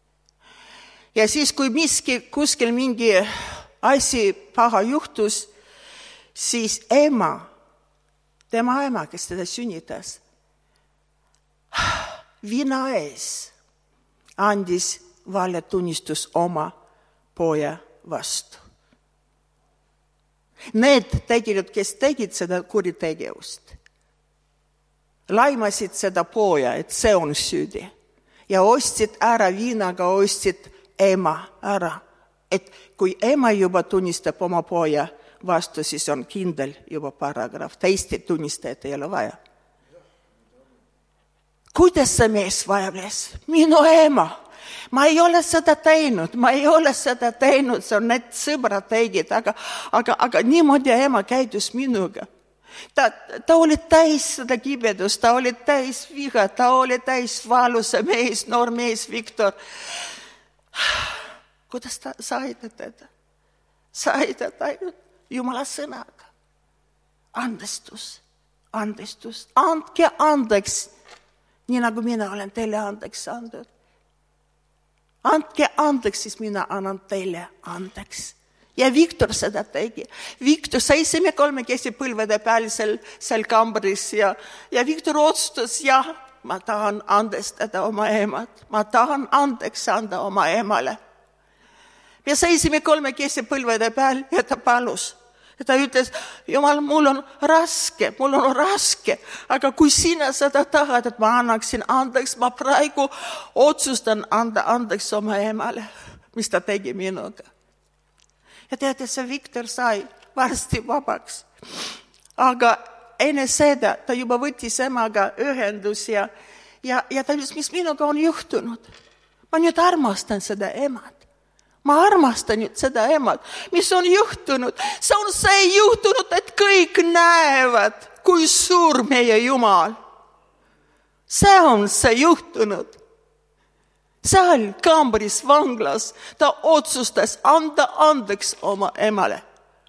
Ja siis, kui miski kuskil mingi asi paha juhtus, siis ema, tema ema, kes teda sünnitas, vina ees andis valetunnistus oma poja vastu. Need tegid, kes tegid seda kuritegevust, laimasid seda poja, et see on süüdi. Ja ostsid ära viinaga, ostsid ema ära. Et kui ema juba tunnistab oma poja vastu, siis on kindel juba paragrahv. Teiste tunnistajat ei ole vaja. Kuidas see mees vajables? Minu ema. Ma ei ole seda teinud, ma ei ole seda teinud, see on need sõbrad tegid, aga, aga, aga niimoodi ema käidus minuga. Ta, ta oli täis seda kibedust, ta oli täis viha, ta oli täis valusa mees, noor mees Viktor. Kuidas ta sai teda? Sai teda ainult Jumala sõnaga. Andestus, andestus. Andke andeks, nii nagu mina olen teile andeks andnud. Andke andeks, siis mina annan teile andeks. Ja Viktor seda tegi. Viktor seisime kolmekesi põlvede peal seal, seal kambris ja, ja Viktor otsustas, jah, ma tahan andestada oma emad. Ma tahan andeks anda oma emale. Me seisime kolmekesi põlvede peal ja ta palus. Ja ta ütles, Jumal, mul on raske, mul on raske, aga kui sina seda tahad, et ma annaksin andeks, ma praegu otsustan anda andeks oma emale, mis ta tegi minuga. Ja teate, see Viktor sai varsti vabaks. Aga enne seda ta juba võttis emaga ühendus ja, ja, ja ta ütles, mis minuga on juhtunud. Ma nüüd armastan seda emad. Ma armastan nüüd seda emad, mis on juhtunud. See on see juhtunud, et kõik näevad, kui suur meie Jumal. See on see juhtunud. Seal Kambris vanglas ta otsustas anda andeks oma emale.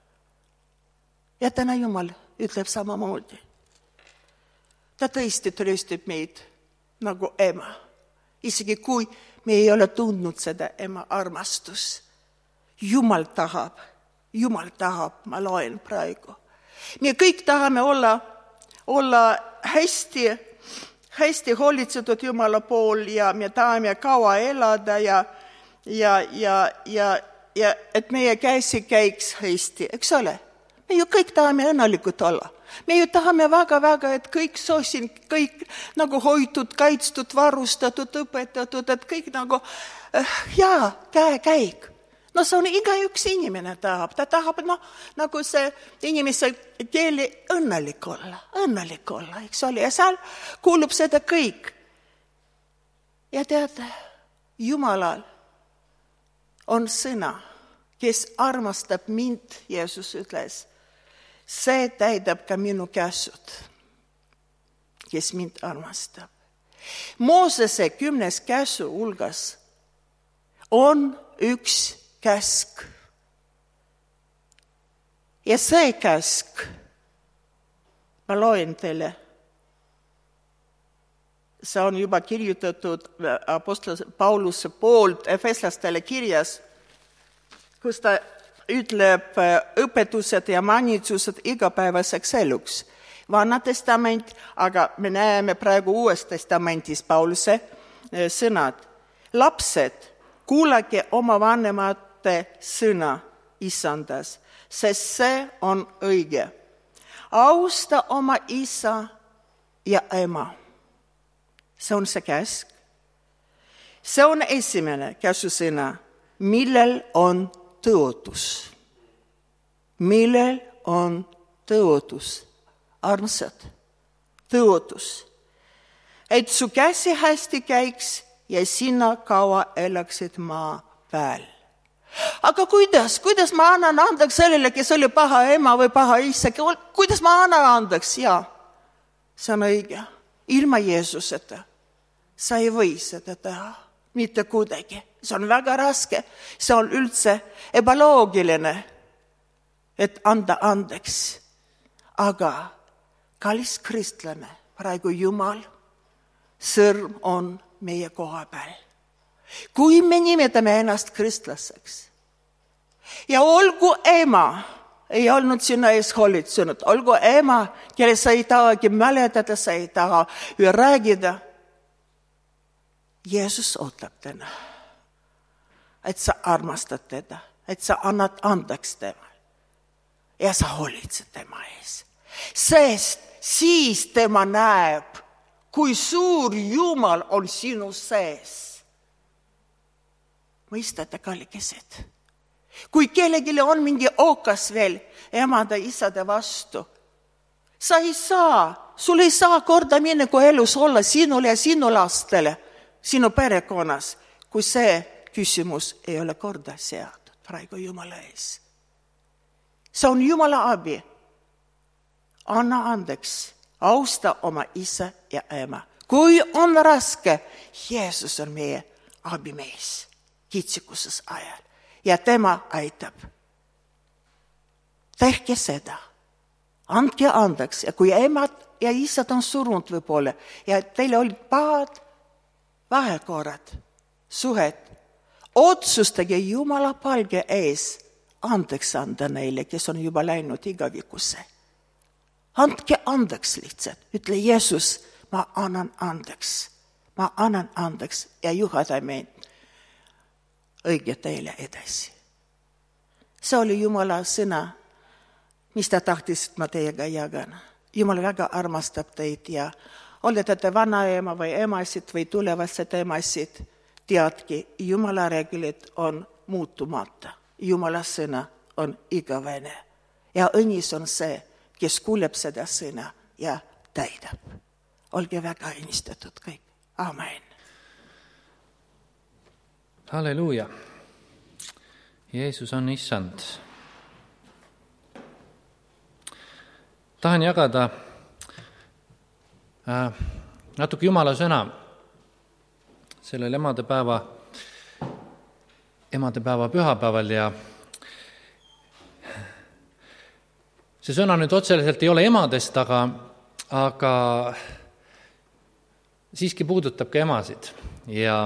Ja täna Jumal ütleb samamoodi. Ta tõesti trööstab meid nagu ema. Isegi kui me ei ole tundnud seda ema armastus. Jumal tahab, Jumal tahab, ma loen praegu. Me kõik tahame olla, olla hästi, hästi hoolitsetud Jumala pool ja me tahame kaua elada ja, ja, ja, ja, ja et meie käsi käiks hästi, eks ole? Me ju kõik tahame õnnelikud olla. Me ju tahame väga-väga, et kõik soosin, kõik nagu hoitud, kaitstud, varustatud, õpetatud, et kõik nagu, äh, jaa, käe käik. No see on iga üks inimene tahab. Ta tahab, no, nagu see inimese keeli õnnelik olla, õnnelik olla, eks ole. Ja seal kuulub seda kõik. Ja teate, Jumalal on sõna, kes armastab mind, Jeesus ütles, see täidab ka minu käsud, kes mind armastab. Moosese kümnes käsu hulgas on üks käsk. Ja see käsk, ma loen teile, see on juba kirjutatud apostol Pauluse poolt efeslastele kirjas, kus ta ütleb õpetused ja manitsused igapäevaseks eluks. Vana testament, aga me näeme praegu uues testamentis Pauluse sõnad. Lapsed, kuulake oma vanemate sõna isandas, sest see on õige. Austa oma isa ja ema. See on see käsk. See on esimene käsusõna, millel on tõotus. Millel on tõotus. Armsad, tõotus. Et su käsi hästi käiks ja sina kaua elaksid maa peal. Aga kuidas? Kuidas ma annan andeks sellele, kes oli paha ema või paha isa? Kuidas ma annan andeks? Jaa, see on õige. Ilma Jeesuseta sa ei või seda teha. Mitte kuidagi. See on väga raske. See on üldse ebaloogiline, et anda andeks. Aga kallis kristlane, praegu Jumal, sõrm on meie koha peal. Kui me nimetame ennast kristlaseks ja olgu ema ei olnud sina ees hoolitsenud, olgu ema, kelle sa ei tahagi mäletada, sa ei taha räägida, Jeesus ootab täna, et sa armastad teda, et sa annad andeks temal ja sa hoolitsed tema ees. Sest siis tema näeb, kui suur Jumal on sinu sees. Mõistate, kallikesed? Kui kellelgi on mingi ookas veel emade, isade vastu, sa ei saa, sul ei saa korda minna, kui elus olla sinule ja sinu lastele, sinu perekonnas, kui see küsimus ei ole korda seatud praegu Jumala ees. See on Jumala abi. Anna andeks, austa oma isa ja ema. Kui on raske, Jeesus on meie abimees kitsikuses ajal ja tema aitab. Tehke seda. Andke andeks ja kui emad ja isad on surnud võib-olla ja teile olid pahad vahekorrad, suhed, otsustage Jumala palge ees andeks anda neile, kes on juba läinud igavikusse. Andke andeks lihtsalt. Ütle Jeesus, ma annan andeks. Ma annan andeks ja juhada meid õige teile edasi. See oli Jumala sõna, mis ta tahtis, et ma teiega jagan. Jumal väga armastab teid ja olete te vanaema või emasid või tulevased emasid, teadki, Jumala reeglid on muutumata. Jumala sõna on igavene ja õnnis on see, kes kuuleb seda sõna ja täidab. Olge väga õnnistatud kõik. Amen. Halleluuja. Jeesus on issand. Tahan jagada äh, natuke Jumala sõna sellel emadepäeva, emadepäeva pühapäeval ja see sõna nüüd otseselt ei ole emadest, aga, aga siiski puudutab ka emasid ja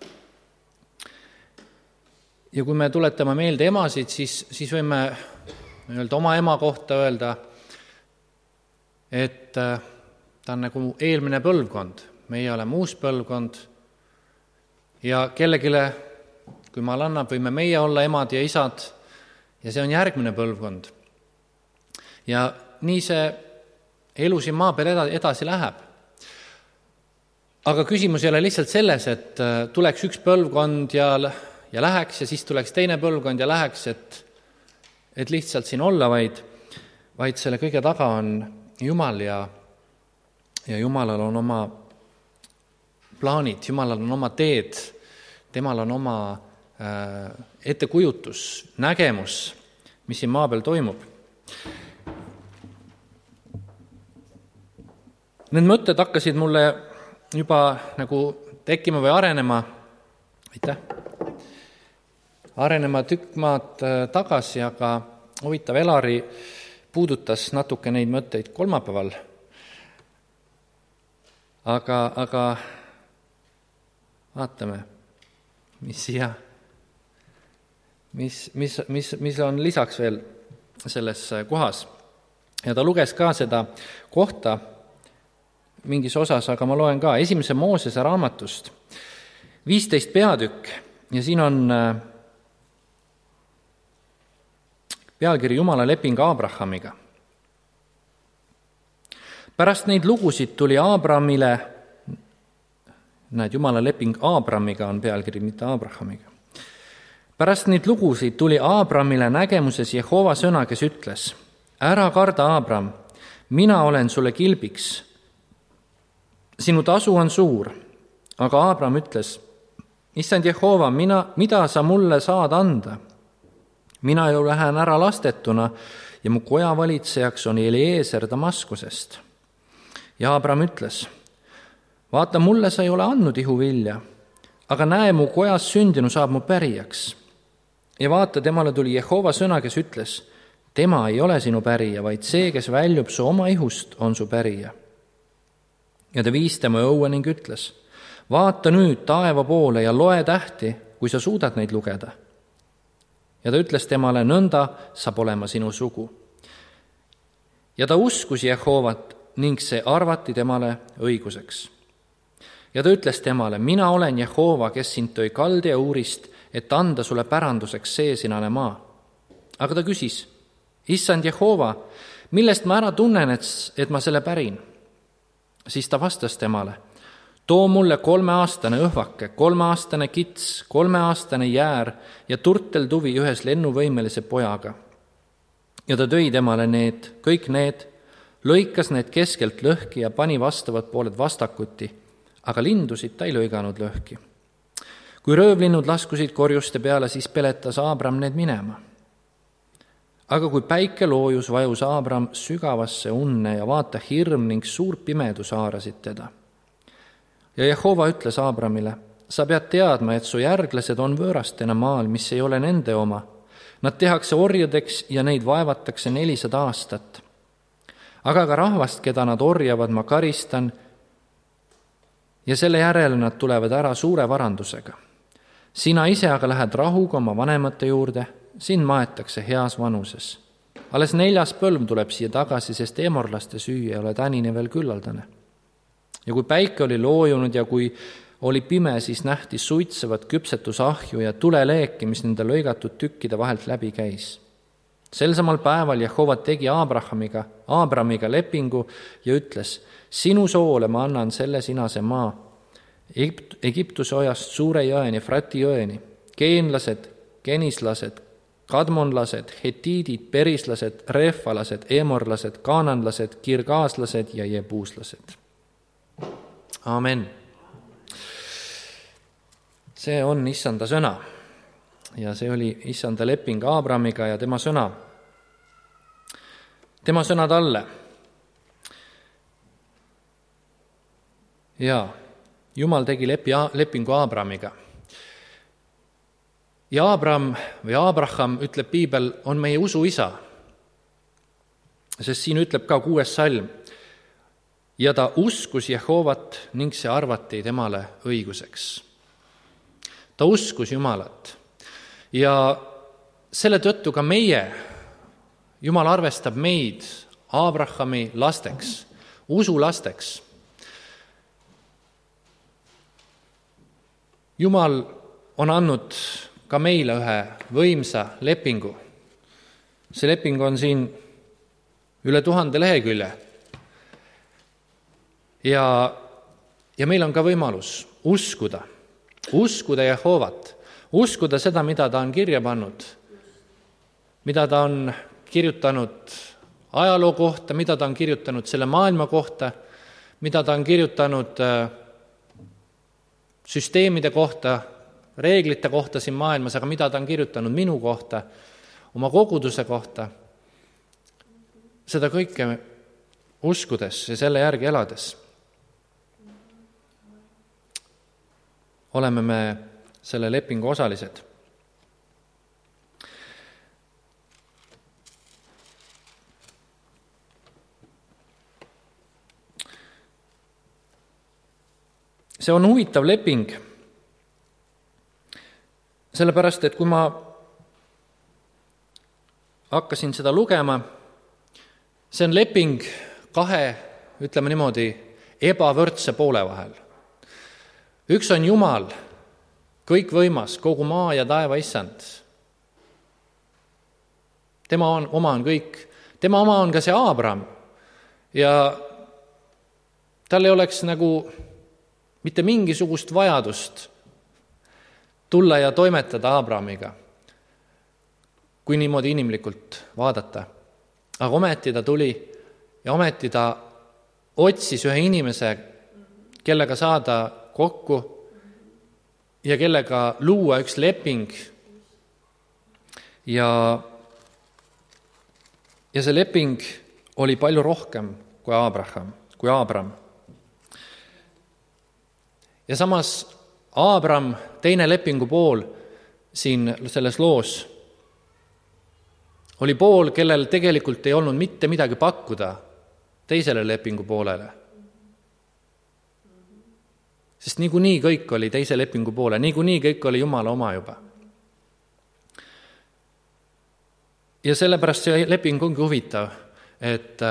Ja kui me tuletame meelde emasid, siis, siis võime öelda oma ema kohta öelda, et ta on nagu eelmine põlvkond, meie oleme uus põlvkond ja kellegile, kui Jumal annab, võime meie olla emad ja isad ja see on järgmine põlvkond. Ja nii see elu siin maa peal edasi läheb. Aga küsimus ei ole lihtsalt selles, et tuleks üks põlvkond ja ja läheks ja siis tuleks teine põlvkond ja läheks, et, et lihtsalt siin olla, vaid, vaid selle kõige taga on Jumal ja, ja Jumalal on oma plaanid, Jumalal on oma teed, temal on oma äh, ettekujutus, nägemus, mis siin maa peal toimub. Need mõtted hakkasid mulle juba nagu tekkima või arenema, aitäh, arenema tükk maad tagasi, aga huvitav, Elari puudutas natuke neid mõtteid kolmapäeval. Aga, aga vaatame, mis siia, mis, mis, mis, mis on lisaks veel selles kohas. Ja ta luges ka seda kohta mingis osas, aga ma loen ka esimese Moosese raamatust viisteist peatükk ja siin on pealkiri Jumala leping Aabrahamiga. Pärast neid lugusid tuli Aabramile, näed, Jumala leping Aabramiga on pealkiri, mitte Aabrahamiga. Pärast neid lugusid tuli Aabramile nägemuses Jehova sõna, kes ütles, ära karda, Aabram, mina olen sulle kilbiks. Sinu tasu on suur, aga Aabram ütles, issand Jehova, mina, mida sa mulle saad anda? Mina ju lähen ära lastetuna ja mu koja valitsejaks on Eliezer Damaskusest. Ja Aabram ütles, vaata, mulle sa ei ole andnud ihuvilja, aga näe, mu kojas sündinu saab mu pärijaks. Ja vaata, temale tuli Jehova sõna, kes ütles, tema ei ole sinu pärija, vaid see, kes väljub su oma ihust, on su pärija. Ja ta viis tema õue ning ütles, vaata nüüd taeva poole ja loe tähti, kui sa suudad neid lugeda. Ja ta ütles temale, nõnda saab olema sinu sugu. Ja ta uskus Jehovat ning see arvati temale õiguseks. Ja ta ütles temale, mina olen Jehova, kes sind tõi Kaldea Uurist, et anda sulle päranduseks seesinane maa. Aga ta küsis, issand Jehova, millest ma ära tunnen, et, et ma selle pärin? Siis ta vastas temale, too mulle kolmeaastane õhvake, kolmeaastane kits, kolmeaastane jäär ja turteltuvi ühes lennuvõimelise pojaga. Ja ta tõi temale need, kõik need, lõikas need keskelt lõhki ja pani vastavad pooled vastakuti, aga lindusid ta ei lõiganud lõhki. Kui röövlinnud laskusid korjuste peale, siis peletas Aabram need minema. Aga kui päike loojus, vajus Aabram sügavasse unne ja vaata, hirm ning suur pimedus haarasid teda. Ja Jehova ütles Aabramile, sa pead teadma, et su järglased on võõrastena maal, mis ei ole nende oma. Nad tehakse orjadeks ja neid vaevatakse nelisada aastat. Aga ka rahvast, keda nad orjavad, ma karistan ja selle järele nad tulevad ära suure varandusega. Sina ise aga lähed rahuga oma vanemate juurde, sind maetakse heas vanuses. Alles neljas põlv tuleb siia tagasi, sest emorlaste süü ei ole tänini veel küllaldane. Ja kui päike oli loojunud ja kui oli pime, siis nähti suitsevat küpsetusahju ja tuleleeki, mis nende lõigatud tükkide vahelt läbi käis. Sel samal päeval Jehova tegi Aabrahamiga, Aabramiga lepingu ja ütles, sinu soole ma annan selle sinase maa, Egiptuse ojast suure jõeni, Frati jõeni, geenlased, genislased, kadmonlased, hetiidid, perislased, reefalased, emorlased, kaananlased, kirgaaslased ja jebuuslased. Amen. see on issanda sõna ja see oli issanda leping Aabramiga ja tema sõna, tema sõna talle. Ja Jumal tegi lepi, lepingu Aabramiga. Ja Aabram või Aabraham, ütleb piibel, on meie usu isa. Sest siin ütleb ka kuues salm. Ja ta uskus Jehovat ning see arvati temale õiguseks. Ta uskus Jumalat. Ja selle tõttu ka meie, Jumal arvestab meid Aabrahami lasteks, usu lasteks. Jumal on andnud ka meile ühe võimsa lepingu. See leping on siin üle tuhande lehekülje. Ja, ja meil on ka võimalus uskuda, uskuda Jehovat, uskuda seda, mida ta on kirja pannud, mida ta on kirjutanud ajaloo kohta, mida ta on kirjutanud selle maailma kohta, mida ta on kirjutanud süsteemide kohta, reeglite kohta siin maailmas, aga mida ta on kirjutanud minu kohta, oma koguduse kohta. Seda kõike uskudes ja selle järgi elades oleme me selle lepingu osalised. See on huvitav leping, sellepärast, et kui ma hakkasin seda lugema, see on leping kahe, ütleme niimoodi, ebavõrdse poole vahel. Üks on Jumal, kõikvõimas, kogu maa ja taeva issand. Tema on, oma on kõik. Tema oma on ka see Aabram. Ja tal ei oleks nagu mitte mingisugust vajadust tulla ja toimetada Aabramiga, kui niimoodi inimlikult vaadata. Aga ometi ta tuli ja ometi ta otsis ühe inimese, kellega saada kokku ja kellega luua üks leping. Ja, ja see leping oli palju rohkem kui Aabraham, kui Aabram. Ja samas Aabram, teine lepingu pool siin selles loos, oli pool, kellel tegelikult ei olnud mitte midagi pakkuda teisele lepingu poolele. Sest niikuinii kõik oli teise lepingu poole, niikuinii kõik oli Jumala oma juba. Ja sellepärast see leping ongi huvitav, et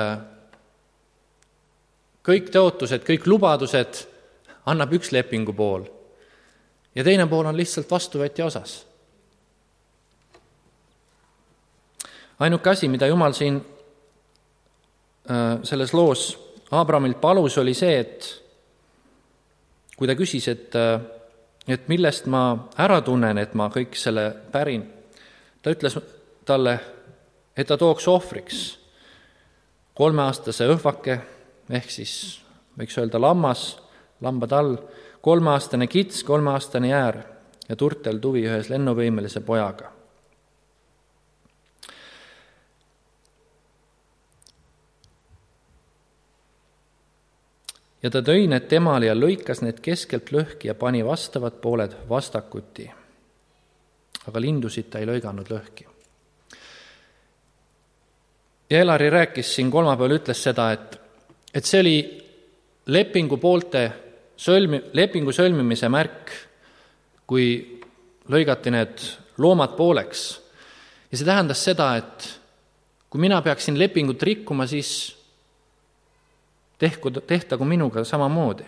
kõik tõotused, kõik lubadused annab üks lepingu pool ja teine pool on lihtsalt vastuvõtja osas. Ainuke asi, mida Jumal siin äh, selles loos Aabramilt palus, oli see, et kui ta küsis, et, et millest ma ära tunnen, et ma kõik selle pärin, ta ütles talle, et ta tooks ohvriks kolmeaastase õhvake, ehk siis võiks öelda lammas, lamba tall, kolmeaastane kits, kolmeaastane jäär ja turtel tuvi ühes lennuvõimelise pojaga. Ja ta tõi need temale ja lõikas need keskelt lõhki ja pani vastavad pooled vastakuti. Aga lindusid ta ei lõiganud lõhki. Ja Elari rääkis siin kolmapäeval, ütles seda, et, et see oli lepingu poolte Sõlmi, lepingu sõlmimise märk, kui lõigati need loomad pooleks. Ja see tähendas seda, et kui mina peaksin lepingut rikkuma, siis tehku, tehtagu minuga samamoodi.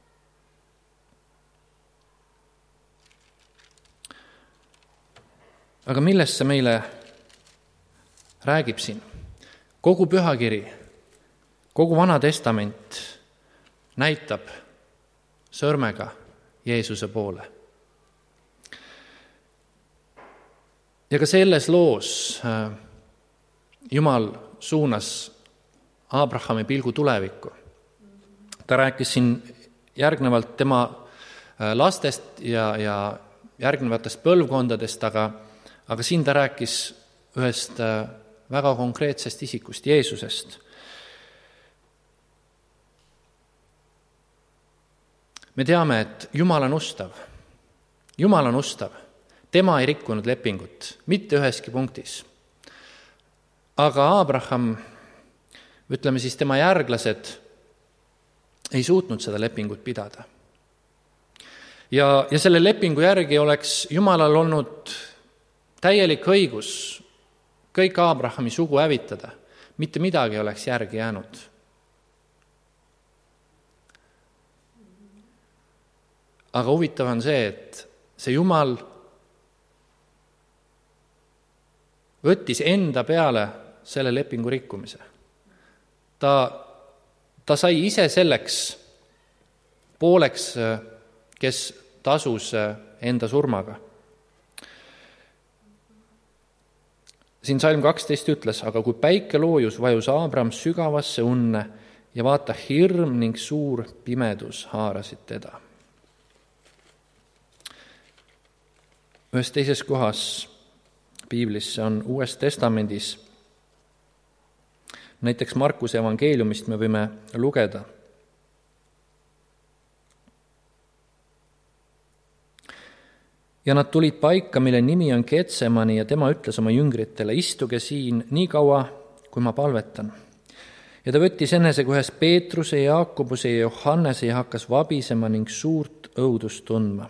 Aga millest see meile räägib siin? Kogu pühakiri, kogu Vana Testament näitab sõrmega Jeesuse poole. Ja ka selles loos Jumal suunas Aabrahami pilgu tulevikku. Ta rääkis siin järgnevalt tema lastest ja, ja järgnevatest põlvkondadest, aga, aga siin ta rääkis ühest väga konkreetsest isikust, Jeesusest. Me teame, et Jumal on ustav. Jumal on ustav. Tema ei rikkunud lepingut, mitte üheski punktis. Aga Abraham, ütleme siis tema järglased, ei suutnud seda lepingut pidada. Ja, ja selle lepingu järgi oleks Jumalal olnud täielik õigus kõik Abrahami sugu hävitada. Mitte midagi oleks järgi jäänud. Aga huvitav on see, et see Jumal võttis enda peale selle lepingu rikkumise. Ta, ta sai ise selleks pooleks, kes tasus enda surmaga. Siin salm kaksteist ütles, aga kui päike loojus, vajus Abraham sügavasse unne ja vaata, hirm ning suur pimedus haarasid teda. Ühes teises kohas piiblis, see on Uues Testamendis, näiteks Markuse evangeeliumist me võime lugeda. Ja nad tulid paika, mille nimi on Getsemani, ja tema ütles oma jüngritele, istuge siin nii kaua, kui ma palvetan. Ja ta võttis enesekohes Peetruse, Jaakobuse ja Johannese ja hakkas vabisema ning suurt õudust tundma.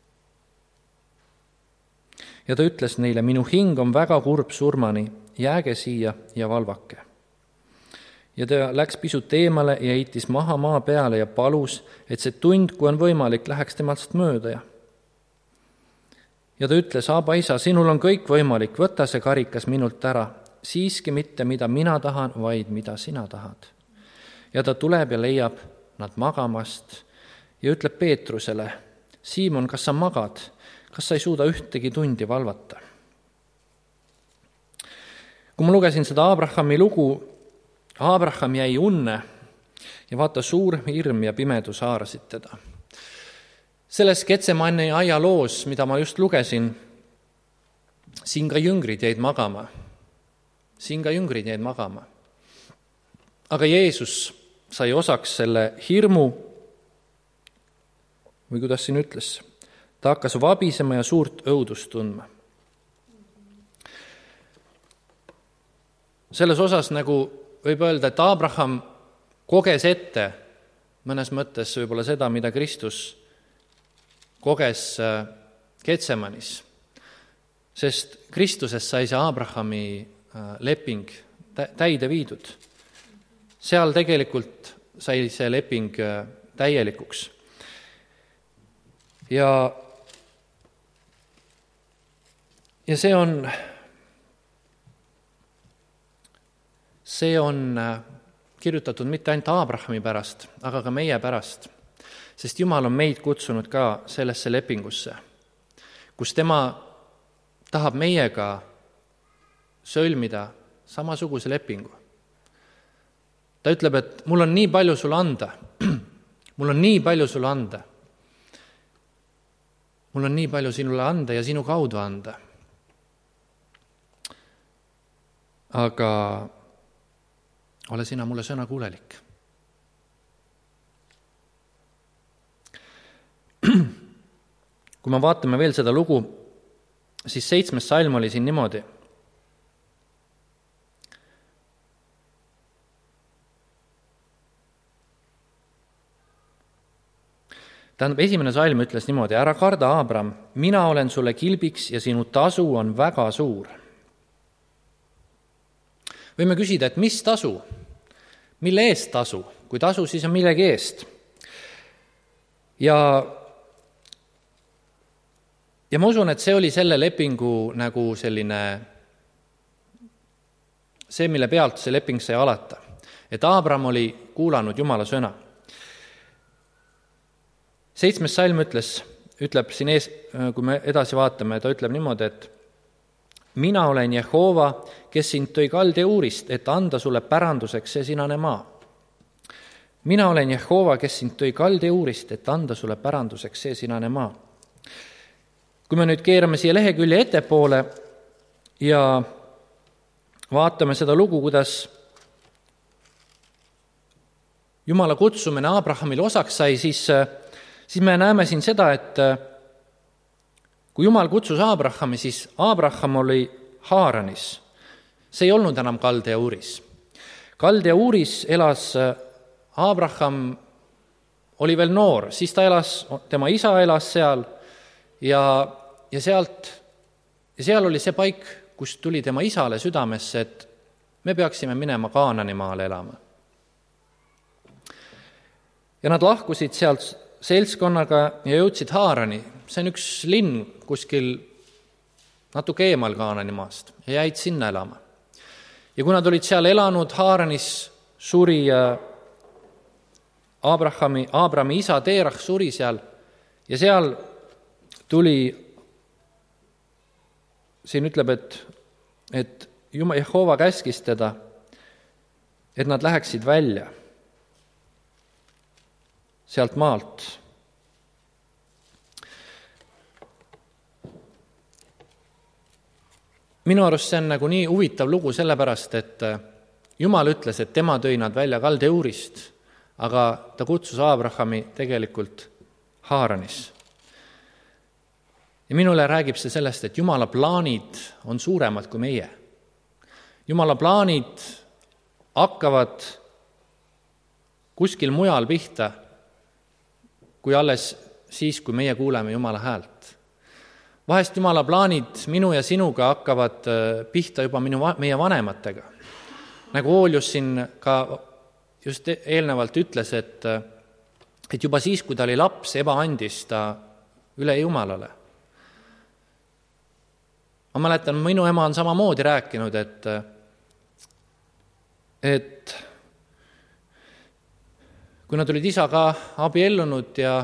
Ja ta ütles neile, minu hing on väga kurb surmani, jääge siia ja valvake. Ja ta läks pisut eemale ja heitis maha maa peale ja palus, et see tund, kui on võimalik, läheks temast mööda. Ja ta ütles, Aba isa, sinul on kõik võimalik, võta see karikas minult ära, siiski mitte mida mina tahan, vaid mida sina tahad. Ja ta tuleb ja leiab nad magamast ja ütleb Peetrusele, Siimon, kas sa magad? Kas sa ei suuda ühtegi tundi valvata? Kui ma lugesin seda Abrahami lugu, Abraham jäi unne ja vaata, suur hirm ja pimedus haarasid teda. Selles Getsemani aia loos, mida ma just lugesin, siin ka jüngrid jäid magama. Siin ka jüngrid jäid magama. Aga Jeesus sai osaks selle hirmu, või kuidas siin ütles, ta hakkas vabisema ja suurt õudust tundma. Selles osas nagu võib öelda, et Abraham koges ette mõnes mõttes võib-olla seda, mida Kristus koges Getsemanis. Sest Kristuses sai see Abrahami leping täide viidud. Seal tegelikult sai see leping täielikuks. Ja Ja see on, see on kirjutatud mitte ainult Abrahami pärast, aga ka meie pärast. Sest Jumal on meid kutsunud ka sellesse lepingusse, kus tema tahab meiega sõlmida samasuguse lepingu. Ta ütleb, et mul on nii palju sulle anda, mul on nii palju sulle anda, mul on nii palju sinule anda ja sinu kaudu anda. Aga ole sina mulle sõna kuulelik. Kui me vaatame veel seda lugu, siis seitsmes salm oli siin niimoodi. Tähendab, esimene salm ütles niimoodi, ära karda, Abram, mina olen sulle kilbiks ja sinu tasu on väga suur. Võime küsida, et mis tasu? Mille eest tasu? Kui tasu, siis on millegi eest. Ja, ja ma usun, et see oli selle lepingu nagu selline, see, mille pealt see leping sai alata. Et Abram oli kuulanud Jumala sõna. Seitsmes salm ütles, ütleb siin ees, kui me edasi vaatame, ta ütleb niimoodi, et mina olen Jehova, kes sind tõi Kaldeuurist, et anda sulle päranduseks see sinane maa. Mina olen Jehova, kes sind tõi Kaldeuurist, et anda sulle päranduseks see sinane maa. kui me nüüd keerame siia lehekülje ettepoole ja vaatame seda lugu, kuidas Jumala kutsumine Abrahamile osaks sai, siis, siis me näeme siin seda, et kui Jumal kutsus Abrahami, siis Abraham oli Haaranis. See ei olnud enam Kaldea Uuris. Kaldea Uuris elas Abraham, oli veel noor, siis ta elas, tema isa elas seal ja, ja sealt, ja seal oli see paik, kus tuli tema isale südamesse, et me peaksime minema Kaanani maale elama. Ja nad lahkusid sealt seltskonnaga ja jõudsid Haarani. See on üks linn kuskil natuke eemal Kaanani maast ja jäid sinna elama. Ja kui nad olid seal elanud, Haaranis suri Abrahami, Abrami isa Teerah suri seal ja seal tuli, siin ütleb, et, et Jumal Jehova käskis teda, et nad läheksid välja sealt maalt. Minu arust see on nagu nii huvitav lugu sellepärast, et Jumal ütles, et tema tõi nad välja Kaldea Uurist, aga ta kutsus Abrahami tegelikult Haaranis. Ja minule räägib see sellest, et Jumala plaanid on suuremad kui meie. Jumala plaanid hakkavad kuskil mujal pihta, kui alles siis, kui meie kuuleme Jumala häält. Vahest Jumala plaanid minu ja sinuga hakkavad pihta juba minu, meie vanematega. Nagu Oolius siin ka just eelnevalt ütles, et, et juba siis, kui ta oli laps, eba andis ta üle Jumalale. Ma mäletan, minu ema on samamoodi rääkinud, et, et kui nad olid isaga abiellunud ja,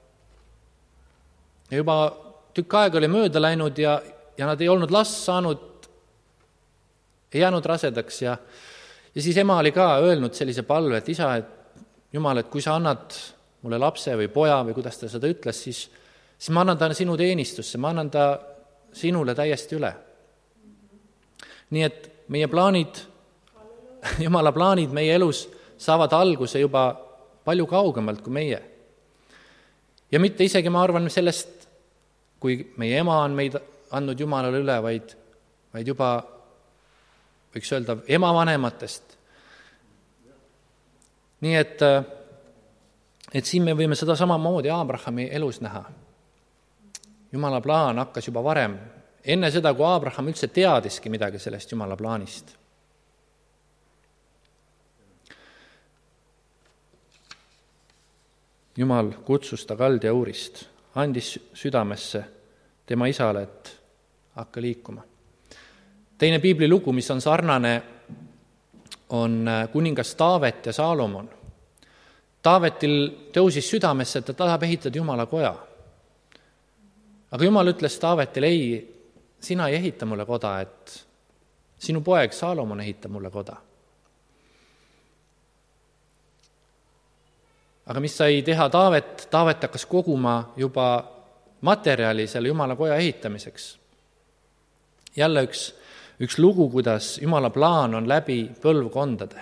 ja juba tükk aega oli mööda läinud ja, ja nad ei olnud last saanud, ei jäänud rasedaks ja, ja siis ema oli ka öelnud sellise palve, et isa, et Jumal, et kui sa annad mulle lapse või poja või kuidas ta seda ütles, siis, siis ma annan ta sinu teenistusse, ma annan ta sinule täiesti üle. Nii et meie plaanid, Jumala plaanid meie elus saavad alguse juba palju kaugemalt kui meie. Ja mitte isegi ma arvan sellest, kui meie ema on meid andnud Jumalale üle, vaid, vaid juba võiks öelda ema vanematest. Nii et, et siin me võime seda samamoodi Abrahami elus näha. Jumala plaan hakkas juba varem, enne seda, kui Abraham üldse teadiski midagi sellest Jumala plaanist. Jumal kutsus ta Kaldea Uurist, andis südamesse tema isale, et hakka liikuma. Teine piibli lugu, mis on sarnane, on kuningas Taavet ja Saalomon. Taavetil tõusis südamesse, et ta tahab ehitada Jumala koja. Aga Jumal ütles Taavetile, ei, sina ei ehita mulle koda, et sinu poeg Saalomon ehita mulle koda. Aga mis sai teha Taavet? Taavet hakkas koguma juba materjali selle Jumala koja ehitamiseks. Jälle üks, üks lugu, kuidas Jumala plaan on läbi põlvkondade.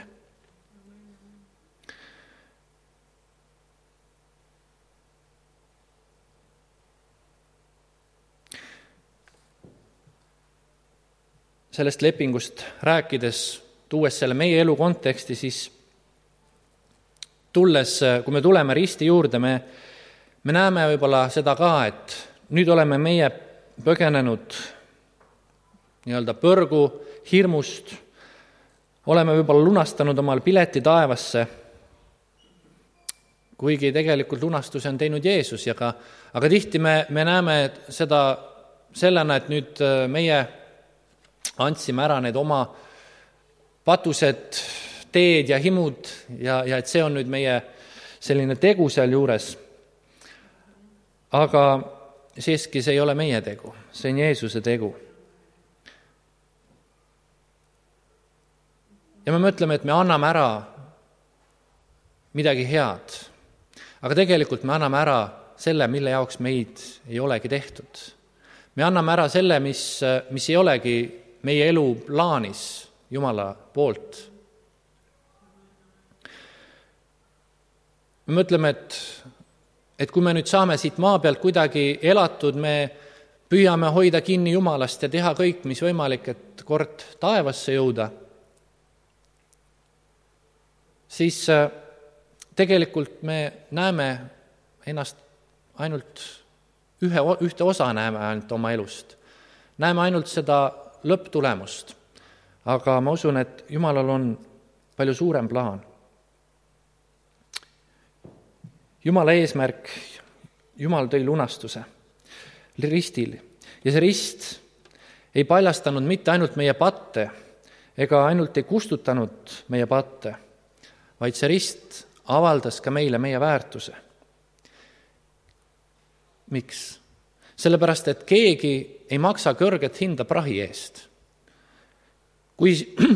Sellest lepingust rääkides, tuues selle meie elu konteksti, siis tulles, kui me tuleme risti juurde, me, me näeme võib-olla seda ka, et nüüd oleme meie põgenenud nii-öelda põrgu hirmust, oleme võib-olla lunastanud omal pileti taevasse, kuigi tegelikult lunastuse on teinud Jeesus, aga, aga tihti me, me näeme seda sellena, et nüüd meie andsime ära need oma patused, teed ja himud ja, ja et see on nüüd meie selline tegu seal juures. Aga siiski see ei ole meie tegu, see on Jeesuse tegu. Ja me mõtleme, et me anname ära midagi head, aga tegelikult me anname ära selle, mille jaoks meid ei olegi tehtud. me anname ära selle, mis, mis ei olegi meie elu plaanis Jumala poolt. me mõtleme, et, et kui me nüüd saame siit maa pealt kuidagi elatud, me püüame hoida kinni Jumalast ja teha kõik, mis võimalik, et kord taevasse jõuda, siis tegelikult me näeme ennast ainult ühe, ühte osa näeme ainult oma elust. Näeme ainult seda lõpptulemust. Aga ma usun, et Jumalal on palju suurem plaan. Jumala eesmärk, Jumal tõi lunastuse ristil ja see rist ei paljastanud mitte ainult meie patte ega ainult ei kustutanud meie patte, vaid see rist avaldas ka meile meie väärtuse. Miks? Sellepärast, et keegi ei maksa kõrget hinda prahi eest. Kui,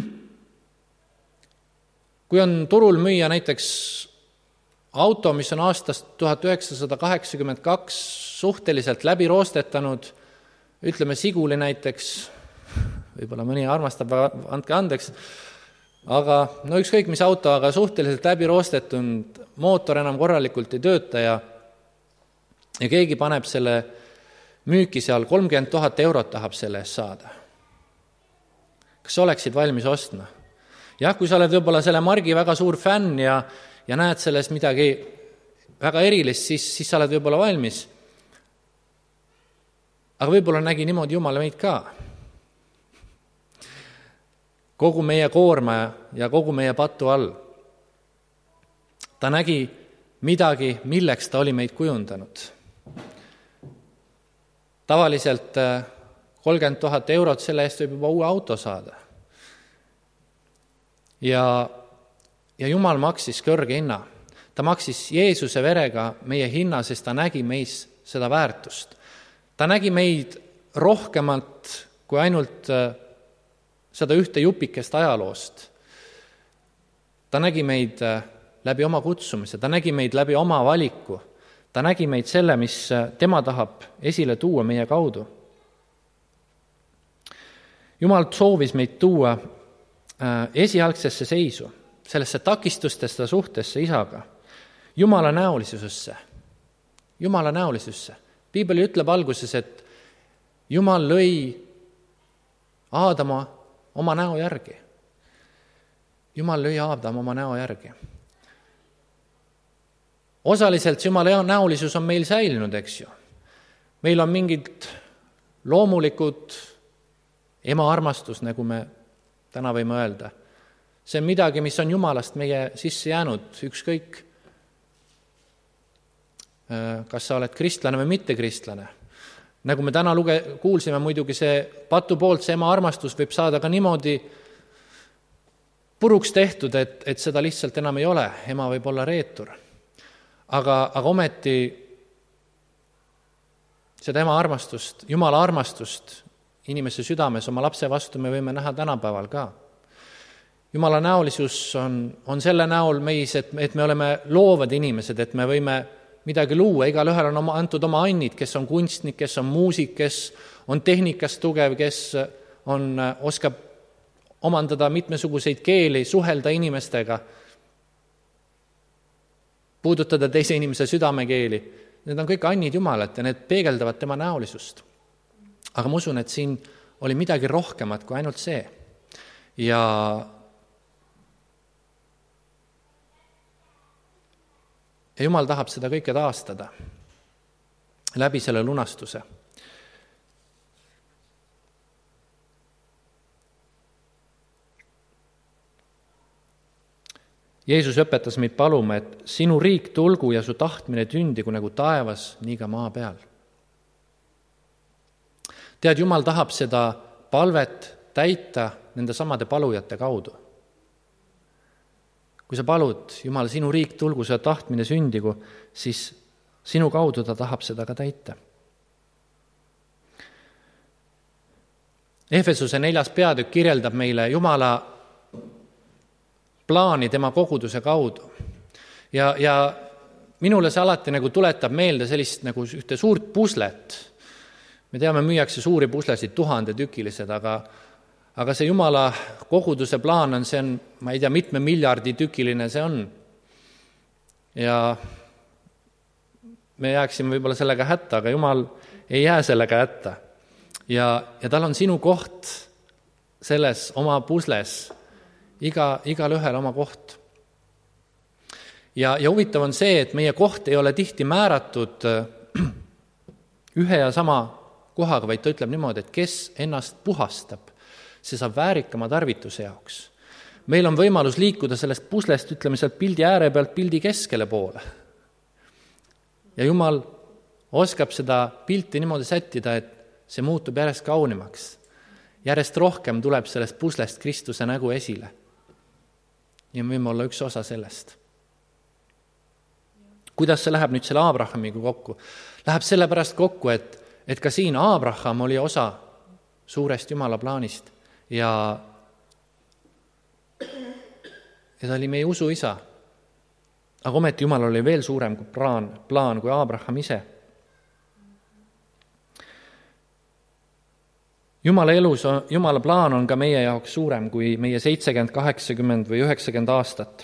kui on turul müüa näiteks auto, mis on aastast tuhat üheksasada kaheksakümmend kaks suhteliselt läbi roostetanud, ütleme Siguli näiteks, võib-olla mõni armastab, andke andeks, aga no ükskõik mis auto, aga suhteliselt läbi roostetud, mootor enam korralikult ei tööta ja, ja keegi paneb selle müüki seal, kolmkümmend tuhat eurot tahab selle eest saada. Kas sa oleksid valmis ostma? Jah, kui sa oled võib-olla selle margi väga suur fänn ja, ja näed selles midagi väga erilist, siis, siis sa oled võib-olla valmis. Aga võib-olla nägi niimoodi Jumal meid ka. Kogu meie koorma ja kogu meie patu all. Ta nägi midagi, milleks ta oli meid kujundanud. Tavaliselt kolmkümmend tuhat eurot, selle eest võib juba uue auto saada. Ja, ja Jumal maksis kõrge hinna. Ta maksis Jeesuse verega meie hinna, sest ta nägi meis seda väärtust. Ta nägi meid rohkemalt kui ainult seda ühte jupikest ajaloost. Ta nägi meid läbi oma kutsumise, ta nägi meid läbi oma valiku. Ta nägi meid selle, mis tema tahab esile tuua meie kaudu. Jumal soovis meid tuua esialgsesse seisu, sellesse takistustesse suhtesse isaga, Jumala näolisusesse. Jumala näolisusesse. Piibel ütleb alguses, et Jumal lõi Aadama oma näo järgi. Jumal lõi Aadama oma näo järgi. Osaliselt Jumala näolisus on meil säilinud, eks ju. Meil on mingid loomulikud ema armastus, nagu me täna võime öelda. See on midagi, mis on Jumalast meie sisse jäänud, ükskõik, kas sa oled kristlane või mitte kristlane. Nagu me täna luge, kuulsime, muidugi see patu poolt, see ema armastus võib saada ka niimoodi puruks tehtud, et, et seda lihtsalt enam ei ole. Ema võib olla reetur. Aga, aga ometi seda ema armastust, Jumala armastust inimese südames oma lapse vastu me võime näha tänapäeval ka. Jumala näolisus on, on selle näol meis, et, et me oleme loovad inimesed, et me võime midagi luua, igal ühel on oma, antud oma annid, kes on kunstnik, kes on muusik, kes on tehnikas tugev, kes on, oskab omandada mitmesuguseid keeli, suhelda inimestega, puudutada teise inimese südamekeeli. Need on kõik annid Jumalat ja need peegeldavad tema näolisust. Aga ma usun, et siin oli midagi rohkemat kui ainult see. Ja Ja Jumal tahab seda kõike taastada läbi selle lunastuse. Jeesus õpetas meid paluma, et sinu riik tulgu ja su tahtmine tündigu nagu taevas, nii ka maa peal. Tead, Jumal tahab seda palvet täita nende samade palujate kaudu. Kui sa palud, Jumal, sinu riik tulgu, su tahtmine sündigu, siis sinu kaudu ta tahab seda ka täita. Efesuse neljas peatükk kirjeldab meile Jumala plaani tema koguduse kaudu. Ja, ja minule see alati nagu tuletab meelde sellist nagu ühte suurt puslet, me teame, müüakse suuri puslesid, tuhandetükilised, aga, aga see Jumala koguduse plaan on, see on, ma ei tea, mitme miljardi tükiline see on. Ja me jääksime võib-olla sellega hätta, aga Jumal ei jää sellega hätta. Ja, ja tal on sinu koht selles oma pusles, iga, igal ühel oma koht. Ja, ja huvitav on see, et meie koht ei ole tihti määratud ühe ja sama kohaga, vaid ta ütleb niimoodi, et kes ennast puhastab, see saab väärikama tarvituse jaoks. Meil on võimalus liikuda sellest puslest, ütleme sealt pildi ääre pealt pildi keskele poole. Ja Jumal oskab seda pilti niimoodi sättida, et see muutub järjest kaunimaks. Järjest rohkem tuleb sellest puslest Kristuse nägu esile. Ja me võime olla üks osa sellest. Kuidas see läheb nüüd selle Aabrahamiga kokku? Läheb sellepärast kokku, et, et ka siin Aabraham oli osa suurest Jumala plaanist ja, ja ta oli meie usu isa. Aga ometi Jumal oli veel suurem kui plaan, plaan kui Aabraham ise. Jumala elus, Jumala plaan on ka meie jaoks suurem kui meie seitsekümmend, kaheksakümmend või üheksakümmend aastat.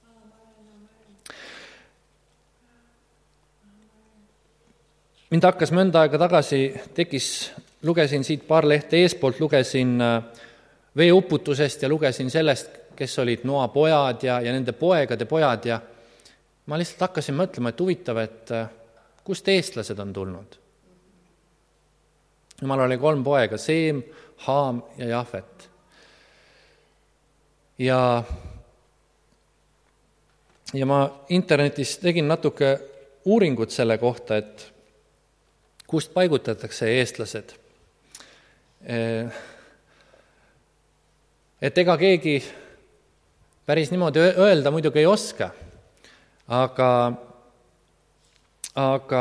Mind hakkas mõnda aega tagasi, tekis, lugesin siit paar lehte eespoolt, lugesin veeuputusest ja lugesin sellest, kes olid Noa pojad ja, ja nende poegade pojad ja ma lihtsalt hakkasin mõtlema, et huvitav, et kust eestlased on tulnud. Jumal oli kolm poega, Seem, Haam ja Jafet. Ja, ja ma internetis tegin natuke uuringut selle kohta, et kust paigutatakse eestlased. Et ega keegi päris niimoodi öelda muidugi ei oska, aga, aga,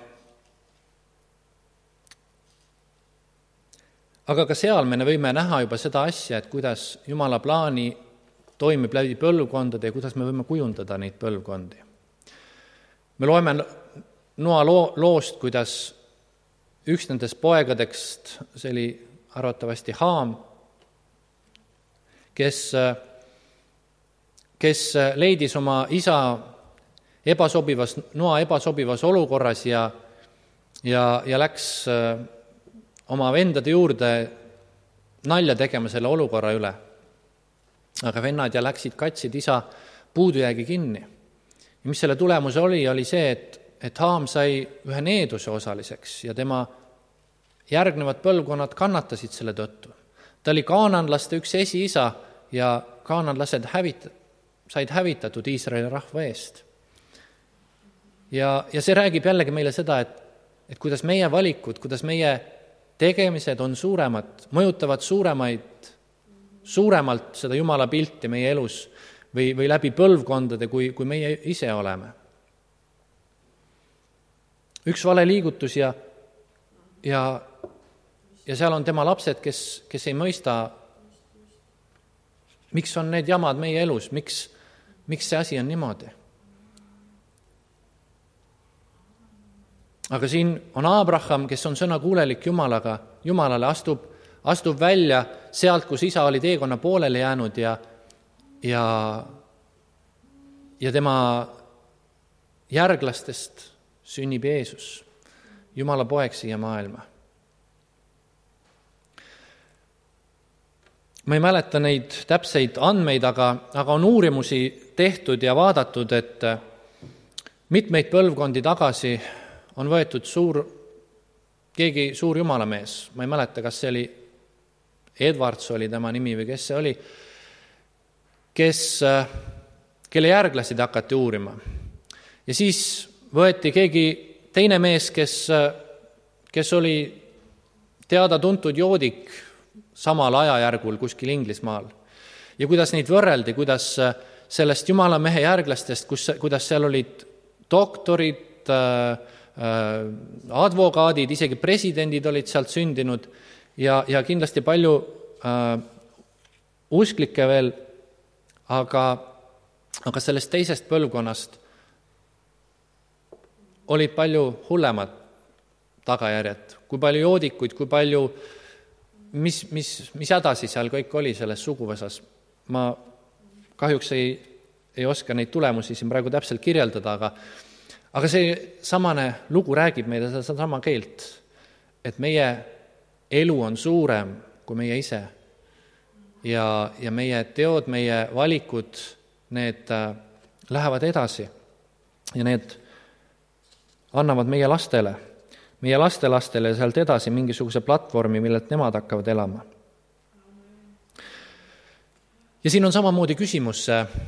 aga ka seal me võime näha juba seda asja, et kuidas Jumala plaani toimib läbi põlvkondade ja kuidas me võime kujundada neid põlvkondi. Me loeme Noa loo, loost, kuidas üks nendest poegadest, see oli arvatavasti Haam, kes, kes leidis oma isa ebasobivas, Noa ebasobivas olukorras ja, ja, ja läks oma vendade juurde nalja tegema selle olukorra üle. Aga vennad ja läksid, katsid isa puudujäägi kinni. Ja mis selle tulemus oli, oli see, et et Haam sai ühe needuse osaliseks ja tema järgnevad põlvkonnad kannatasid selle tõttu. Ta oli kaananlaste üks esiisa ja kaananlased hävit- said hävitatud Iisraeli rahva eest. Ja, ja see räägib jällegi meile seda, et, et kuidas meie valikud, kuidas meie tegemised on suuremad, mõjutavad suuremaid, suuremalt seda Jumala pilti meie elus või, või läbi põlvkondade, kui, kui meie ise oleme. Üks vale liigutus ja, ja, ja seal on tema lapsed, kes, kes ei mõista, miks on need jamad meie elus, miks, miks see asi on niimoodi. Aga siin on Aabraham, kes on sõnakuulelik Jumalaga, Jumalale, astub, astub välja sealt, kus isa oli teekonna poolele jäänud ja, ja, ja tema järglastest sünnib Jeesus, Jumala poeg siia maailma. Ma ei mäleta neid täpseid andmeid, aga, aga on uurimusi tehtud ja vaadatud, et mitmeid põlvkondi tagasi on võetud suur, keegi suur jumalamees, ma ei mäleta, kas see oli Edwards oli tema nimi või kes see oli, kes, kelle järglasid hakati uurima. Ja siis võeti keegi teine mees, kes, kes oli teada-tuntud joodik samal ajajärgul kuskil Inglismaal. Ja kuidas neid võrreldi, kuidas sellest Jumala mehe järglastest, kus, kuidas seal olid doktorid, advokaadid, isegi presidendid olid sealt sündinud ja, ja kindlasti palju äh, usklikke veel, aga, aga sellest teisest põlvkonnast olid palju hullemad tagajärjed, kui palju joodikuid, kui palju, mis, mis, mis hädasi seal kõik oli selles suguvõsas. Ma kahjuks ei, ei oska neid tulemusi siin praegu täpselt kirjeldada, aga, aga see samane lugu räägib meile seda sama keelt, et meie elu on suurem kui meie ise ja, ja meie teod, meie valikud, need lähevad edasi ja need annavad meie lastele, meie lastelastele sealt edasi mingisuguse platvormi, millelt nemad hakkavad elama. Ja siin on samamoodi küsimus,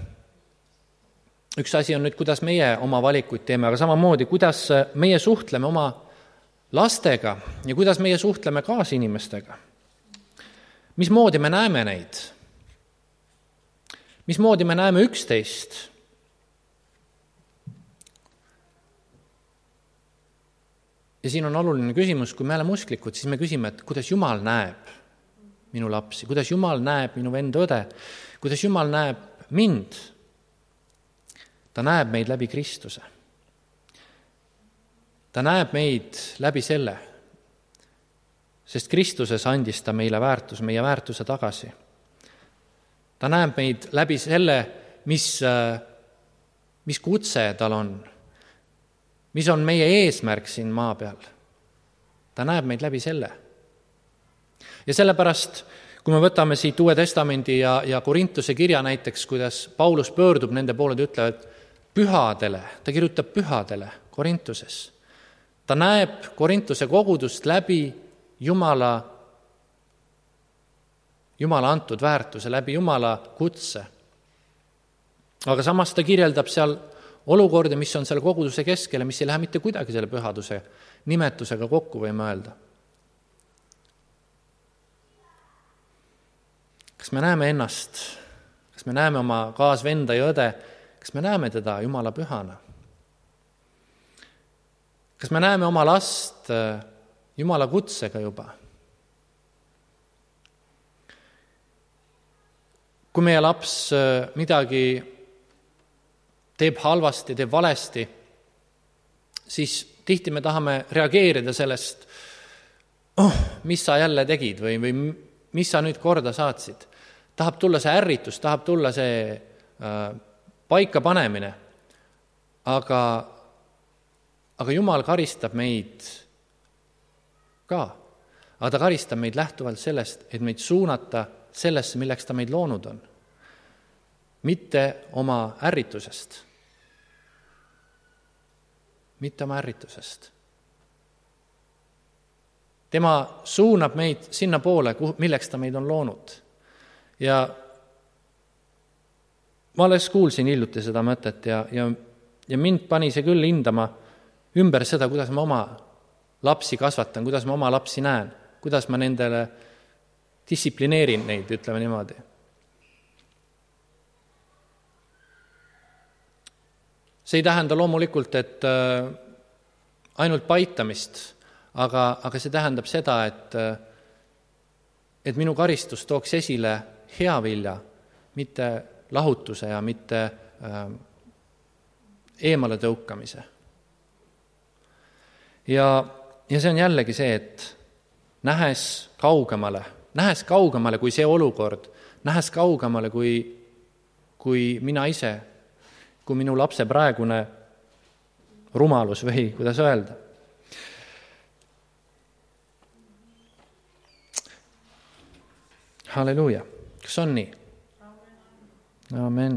üks asi on nüüd, kuidas meie oma valikuid teeme, aga samamoodi, kuidas meie suhtleme oma lastega ja kuidas meie suhtleme kaasinimestega. Mismoodi me näeme neid? Mismoodi me näeme üksteist? Ja siin on oluline küsimus, kui me oleme usklikud, siis me küsime, et kuidas Jumal näeb minu lapsi, kuidas Jumal näeb minu vend õde, kuidas Jumal näeb mind. Ta näeb meid läbi Kristuse. Ta näeb meid läbi selle, sest Kristuses andis ta meile väärtus, meie väärtuse tagasi. Ta näeb meid läbi selle, mis, mis kutse tal on, mis on meie eesmärk siin maa peal. Ta näeb meid läbi selle. Ja sellepärast, kui me võtame siit Uue Testamendi ja, ja Korintuse kirja näiteks, kuidas Paulus pöördub nende poole, ta ütleb, et pühadele, ta kirjutab pühadele Korintuses. Ta näeb Korintuse kogudust läbi Jumala, Jumala antud väärtuse, läbi Jumala kutse. Aga samas ta kirjeldab seal olukorda, mis on selle koguduse keskele, mis ei lähe mitte kuidagi selle pühaduse nimetusega kokku, võime öelda. Kas me näeme ennast, kas me näeme oma kaasvenda ja õde, kas me näeme teda Jumala pühana? Kas me näeme oma last Jumala kutsega juba? Kui meie laps midagi teeb halvasti, teeb valesti, siis tihti me tahame reageerida sellest, oh, mis sa jälle tegid või, või mis sa nüüd korda saatsid. Tahab tulla see ärritus, tahab tulla see äh, paika panemine, aga, aga Jumal karistab meid ka. Aga ta karistab meid lähtuvalt sellest, et meid suunata sellesse, milleks ta meid loonud on. Mitte oma ärritusest. Mitte oma ärritusest. Tema suunab meid sinna poole, milleks ta meid on loonud. Ja ma alles kuulsin hiljuti seda mõtet ja, ja, ja mind pani see küll hindama ümber seda, kuidas ma oma lapsi kasvatan, kuidas ma oma lapsi näen, kuidas ma nendele distsiplineerin neid, ütleme niimoodi. See ei tähenda loomulikult, et ainult paitamist, aga, aga see tähendab seda, et, et minu karistus tooks esile hea vilja, mitte lahutuse ja mitte äh, eemale tõukamise. Ja, ja see on jällegi see, et nähes kaugemale, nähes kaugemale kui see olukord, nähes kaugemale kui, kui mina ise, kui minu lapse praegune rumalus või kuidas öelda. Halleluuja. Kas on nii? Amen.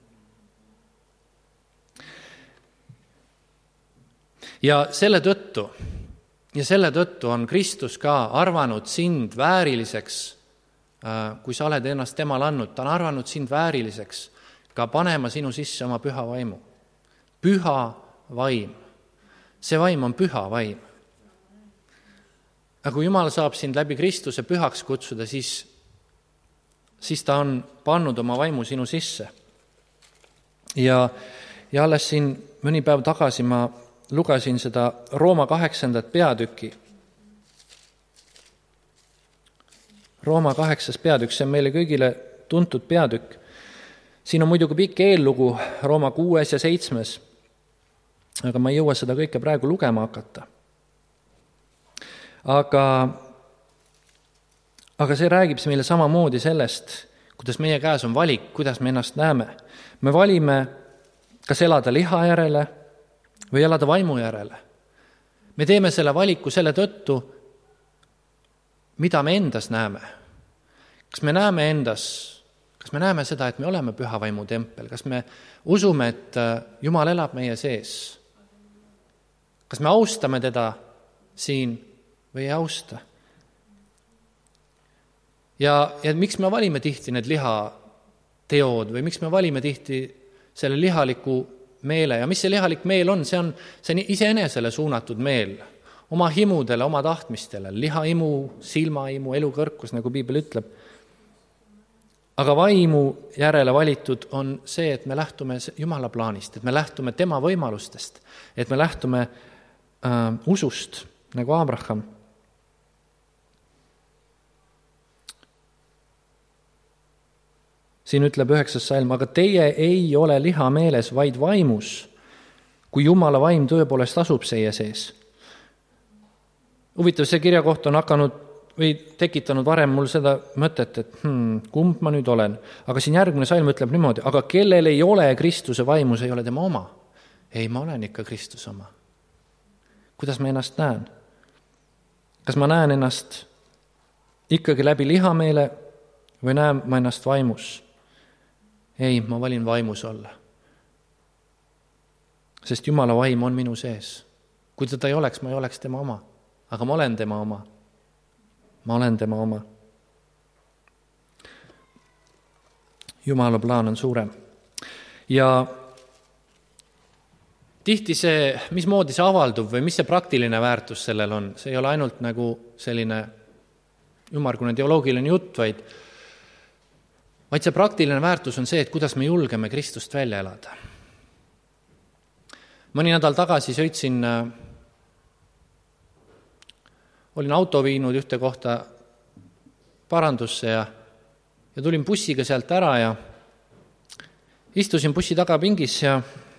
Ja selle tõttu, ja selle tõttu on Kristus ka arvanud sind vääriliseks, kui sa oled ennast temal andnud, ta on arvanud sind vääriliseks ka panema sinu sisse oma püha vaimu. Püha vaim. See vaim on püha vaim. Aga kui Jumal saab sind läbi Kristuse pühaks kutsuda, siis, siis ta on pannud oma vaimu sinu sisse. Ja, ja alles siin mõni päev tagasi ma lugesin seda Rooma kaheksandat peatükki. Rooma kaheksas peatükk, see on meile kõigile tuntud peatükk. Siin on muidugi pikk eellugu Rooma kuues ja seitsmes, aga ma ei jõua seda kõike praegu lugema hakata. aga, aga see räägib see meile samamoodi sellest, kuidas meie käes on valik, kuidas me ennast näeme. Me valime, kas elada liha järele või elada vaimu järele. Me teeme selle valiku selle tõttu, mida me endas näeme. Kas me näeme endas, kas me näeme seda, et me oleme püha vaimu tempel, kas me usume, et Jumal elab meie sees. Kas me austame teda siin või ei austa? Ja, ja miks me valime tihti need lihateod või miks me valime tihti selle lihaliku meele ja mis see lihalik meel on? See on, see on iseenesele suunatud meel, oma himudele, oma tahtmistele, lihahimu, silmahimu, elukõrkus, nagu piibel ütleb. Aga vaimu järele valitud on see, et me lähtume Jumala plaanist, et me lähtume tema võimalustest, et me lähtume äh, usust, nagu Abraham. Siin ütleb üheksas salm, aga teie ei ole liha meeles, vaid vaimus, kui Jumala vaim tõepoolest asub seie sees. Huvitav, see kirja koht on hakanud või tekitanud varem mul seda mõtet, et hmm, kumb ma nüüd olen. Aga siin järgmine salm ütleb niimoodi, aga kellel ei ole Kristuse vaimus, ei ole tema oma. Ei, ma olen ikka Kristuse oma. Kuidas ma ennast näen? Kas ma näen ennast ikkagi läbi lihameele või näen ma ennast vaimus? Ei, ma valin vaimus olla. Sest Jumala vaim on minu sees. Kui teda ei oleks, ma ei oleks tema oma. Aga ma olen tema oma. Ma olen tema oma. Jumala plaan on suurem. Ja tihti see, mismoodi see avaldub või mis see praktiline väärtus sellel on, see ei ole ainult nagu selline ümmargune teoloogiline jutt, vaid vaid see praktiline väärtus on see, et kuidas me julgeme Kristust välja elada. Mõni nädal tagasi sõitsin, olin auto viinud ühte kohta parandusse ja, ja tulin bussiga sealt ära ja istusin bussi tagapingis ja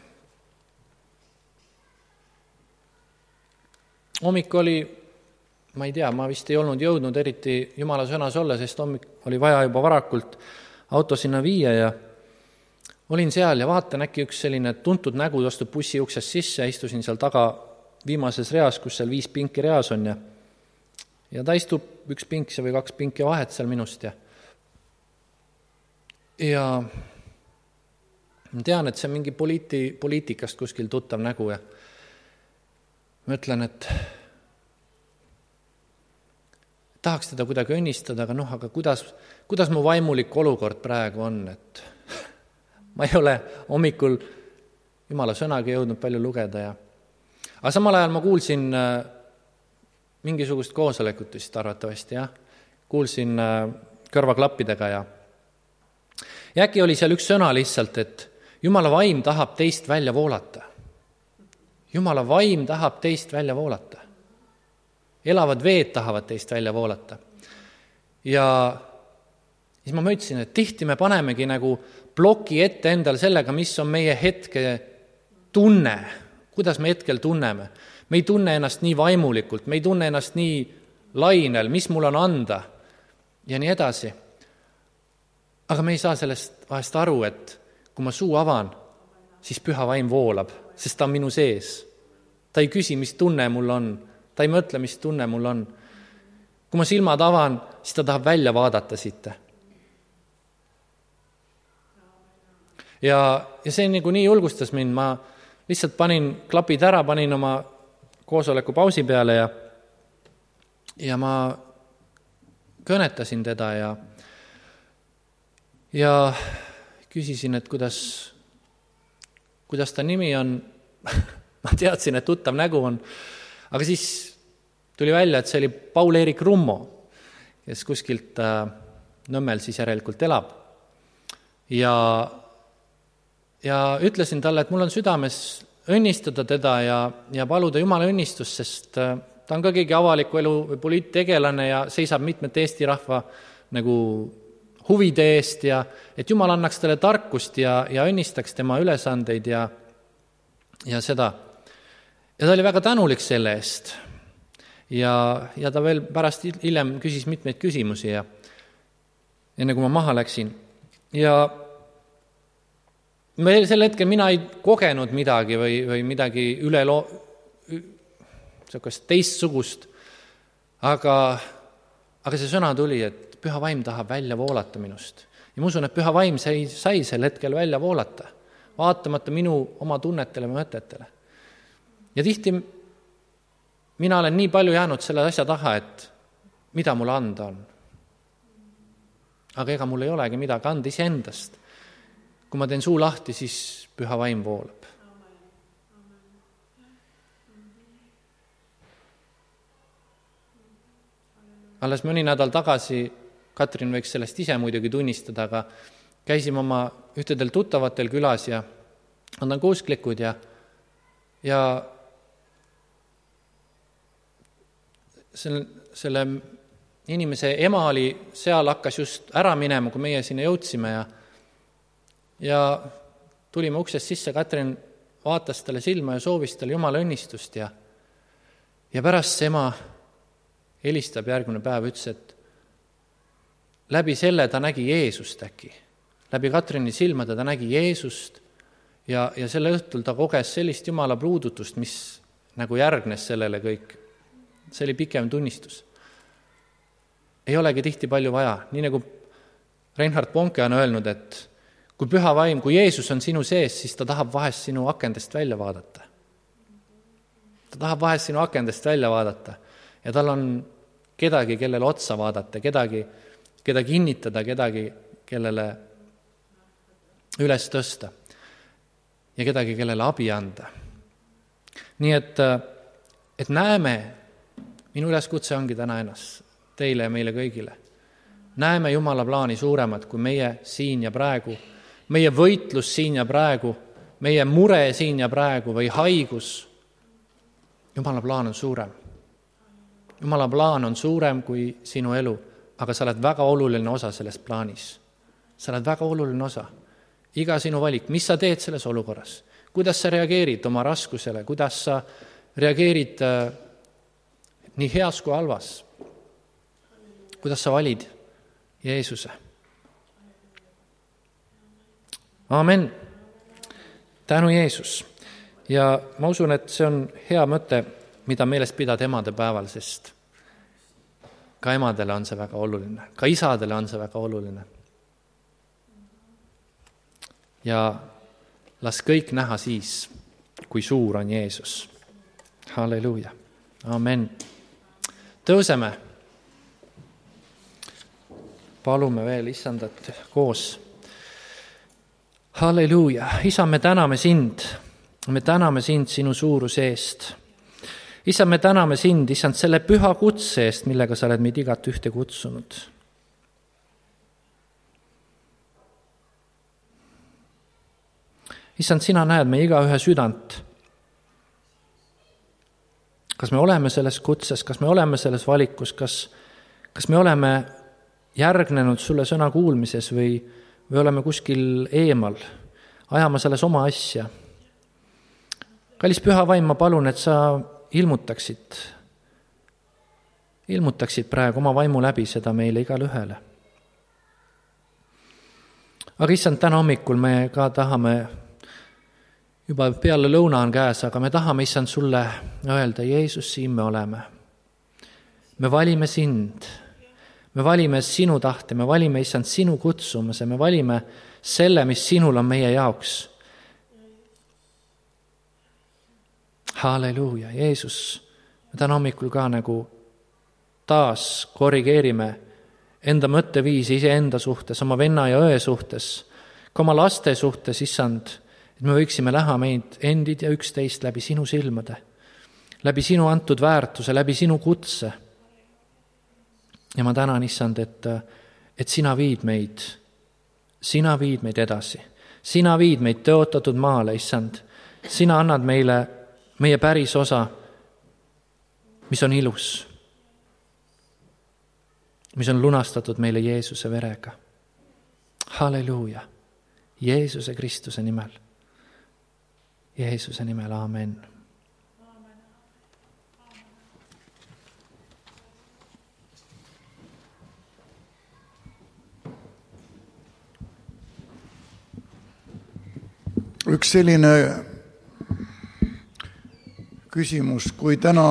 hommik oli, ma ei tea, ma vist ei olnud jõudnud eriti Jumala sõnas olla, sest hommik oli vaja juba varakult auto sinna viia ja olin seal ja vaatan äkki üks selline tuntud nägu astub bussi uksest sisse ja istusin seal taga viimases reas, kus seal viis pinki reas on ja, ja ta istub üks pinkse või kaks pinki vahet seal minust ja ja ma tean, et see on mingi poliiti, poliitikast kuskil tuttav nägu ja ma ütlen, et tahaks teda kuidagi õnnistada, aga noh, aga kuidas, kuidas mu vaimulik olukord praegu on, et ma ei ole hommikul Jumala sõnagi jõudnud palju lugeda ja aga samal ajal ma kuulsin mingisugust koosolekut vist arvatavasti, jah. Kuulsin kõrvaklappidega ja ja äkki oli seal üks sõna lihtsalt, et Jumala vaim tahab teist välja voolata. Jumala vaim tahab teist välja voolata. Elavad veed tahavad teist välja voolata. Ja siis ma mõtlesin, et tihti me panemegi nagu ploki ette endal sellega, mis on meie hetke tunne, kuidas me hetkel tunneme. Me ei tunne ennast nii vaimulikult, me ei tunne ennast nii lainel, mis mul on anda ja nii edasi. Aga me ei saa sellest vahest aru, et kui ma suu avan, siis püha vaim voolab, sest ta on minu sees. Ta ei küsi, mis tunne mul on. Ta ei mõtle, mis tunne mul on. Kui ma silmad avan, siis ta tahab välja vaadata siit. Ja, ja see nagu nii julgustas mind. Ma lihtsalt panin klapid ära, panin oma koosoleku pausi peale ja, ja ma kõnetasin teda ja, ja küsisin, et kuidas, kuidas ta nimi on. Ma teadsin, et tuttav nägu on. Aga siis tuli välja, et see oli Paul-Erik Rummo, kes kuskilt Nõmmel siis järelikult elab. Ja, ja ütlesin talle, et mul on südames õnnistada teda ja, ja paluda Jumala õnnistust, sest ta on ka keegi avaliku elu või poliittegelane ja seisab mitmete Eesti rahva nagu huvide eest ja et Jumal annaks talle tarkust ja, ja õnnistaks tema ülesandeid ja, ja seda. Ja ta oli väga tänulik selle eest. ja, ja ta veel pärast hiljem küsis mitmeid küsimusi ja enne kui ma maha läksin. Ja meil sel hetkel mina ei kogenud midagi või, või midagi üle loo, teistsugust, aga, aga see sõna tuli, et püha vaim tahab välja voolata minust. Ja ma usun, et püha vaim sai, sai sel hetkel välja voolata, vaatamata minu oma tunnetele või mõtetele. Ja tihti mina olen nii palju jäänud selle asja taha, et mida mulle anda on. Aga ega mul ei olegi midagi anda iseendast. Kui ma teen suu lahti, siis püha vaim voolab. Alles mõni nädal tagasi, Katrin võiks sellest ise muidugi tunnistada, aga käisime oma ühtedel tuttavatel külas ja nad on kuusklikud ja, ja selle, selle inimese ema oli seal, hakkas just ära minema, kui meie sinna jõudsime ja, ja tulime uksest sisse, Katrin vaatas talle silma ja soovis talle Jumala õnnistust ja, ja pärast see ema helistab järgmine päev, ütles, et läbi selle ta nägi Jeesust äkki. Läbi Katrini silmade ta nägi Jeesust ja, ja selle õhtul ta koges sellist Jumala pruudutust, mis nagu järgnes sellele kõik. See oli pikem tunnistus. Ei olegi tihti palju vaja. Nii nagu Reinhard Bonke on öelnud, et kui püha vaim, kui Jeesus on sinu sees, siis ta tahab vahest sinu akendest välja vaadata. Ta tahab vahest sinu akendest välja vaadata ja tal on kedagi, kellele otsa vaadata, kedagi, keda kinnitada, kedagi, kellele üles tõsta ja kedagi, kellele abi anda. Nii et, et näeme, minu üleskutse ongi täna ennast, teile ja meile kõigile. Näeme Jumala plaani suuremat kui meie siin ja praegu, meie võitlus siin ja praegu, meie mure siin ja praegu või haigus. Jumala plaan on suurem. Jumala plaan on suurem kui sinu elu, aga sa oled väga oluline osa selles plaanis. Sa oled väga oluline osa. Iga sinu valik, mis sa teed selles olukorras, kuidas sa reageerid oma raskusele, kuidas sa reageerid äh, nii heas kui halvas, kuidas sa valid Jeesuse. Aamen. Tänu Jeesus. Ja ma usun, et see on hea mõte, mida meeles pidada emade päeval, sest ka emadele on see väga oluline, ka isadele on see väga oluline. Ja las kõik näha siis, kui suur on Jeesus. Halleluuja. Amen. Tõuseme. Palume veel Issandat koos. Halleluuja. Isa, me täname sind. Me täname sind sinu suuruse eest. Isa, me täname sind, Issand, selle püha kutse eest, millega sa oled meid igat ühte kutsunud. Issand, sina näed me iga ühe südant. Kas me oleme selles kutses, kas me oleme selles valikus, kas, kas me oleme järgnenud sulle sõna kuulmises või, või oleme kuskil eemal, ajama selles oma asja. Kallis püha vaim, ma palun, et sa ilmutaksid, ilmutaksid praegu oma vaimu läbi seda meile igal ühele. Aga Issand, täna hommikul me ka tahame, juba peale lõuna on käes, aga me tahame, Issand, sulle öelda, Jeesus, siin me oleme. Me valime sind, me valime sinu tahte, me valime, Issand, sinu kutsumuse, me valime selle, mis sinul on meie jaoks. Halleluuja, Jeesus, me täna hommikul ka nagu taas korrigeerime enda mõtteviisi ise enda suhtes, oma venna ja õe suhtes, ka oma laste suhtes, Issand, et me võiksime näha meid endid ja üksteist läbi sinu silmade, läbi sinu antud väärtuse, läbi sinu kutse. Ja ma tänan, Issand, et, et sina viid meid, sina viid meid edasi, sina viid meid tõotatud maale, Issand, sina annad meile meie päris osa, mis on ilus, mis on lunastatud meile Jeesuse verega. Halleluuja, Jeesuse Kristuse nimel. Jeesuse nimel, aamen. üks selline küsimus, kui täna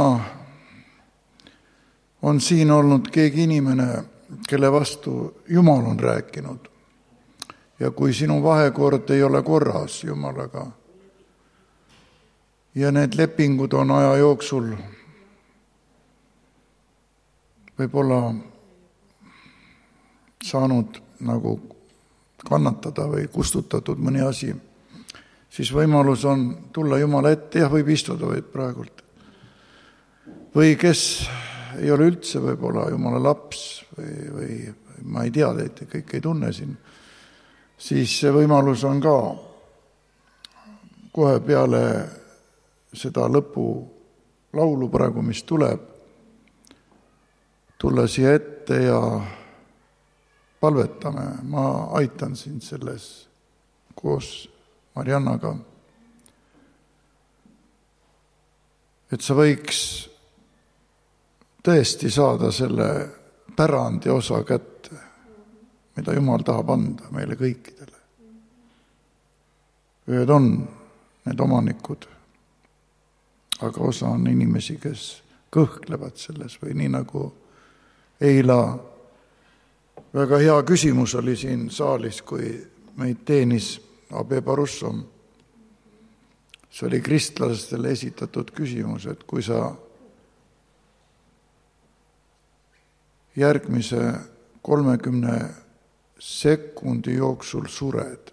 on siin olnud keegi inimene, kelle vastu Jumal on rääkinud ja kui sinu vahekord ei ole korras Jumalaga ja need lepingud on aja jooksul võib-olla saanud nagu kannatada või kustutatud mõni asi, siis võimalus on tulla Jumala ette, jah, võib istuda võib praegult. Või kes ei ole üldse võib-olla Jumala laps või, või ma ei tea teid, kõik ei tunne siin, siis see võimalus on ka kohe peale seda lõpu laulu praegu, mis tuleb, tulla siia ette ja palvetame. Ma aitan sind selles koos Mariannaga, et sa võiks tõesti saada selle pärandi osa kätte, mida Jumal tahab anda meile kõikidele. Ühed on need omanikud, aga osa on inimesi, kes kõhklevad selles või nii nagu eila väga hea küsimus oli siin saalis, kui meid teenis Abe Barussom. See oli kristlastele esitatud küsimus, et kui sa järgmise kolmekümne sekundi jooksul sured,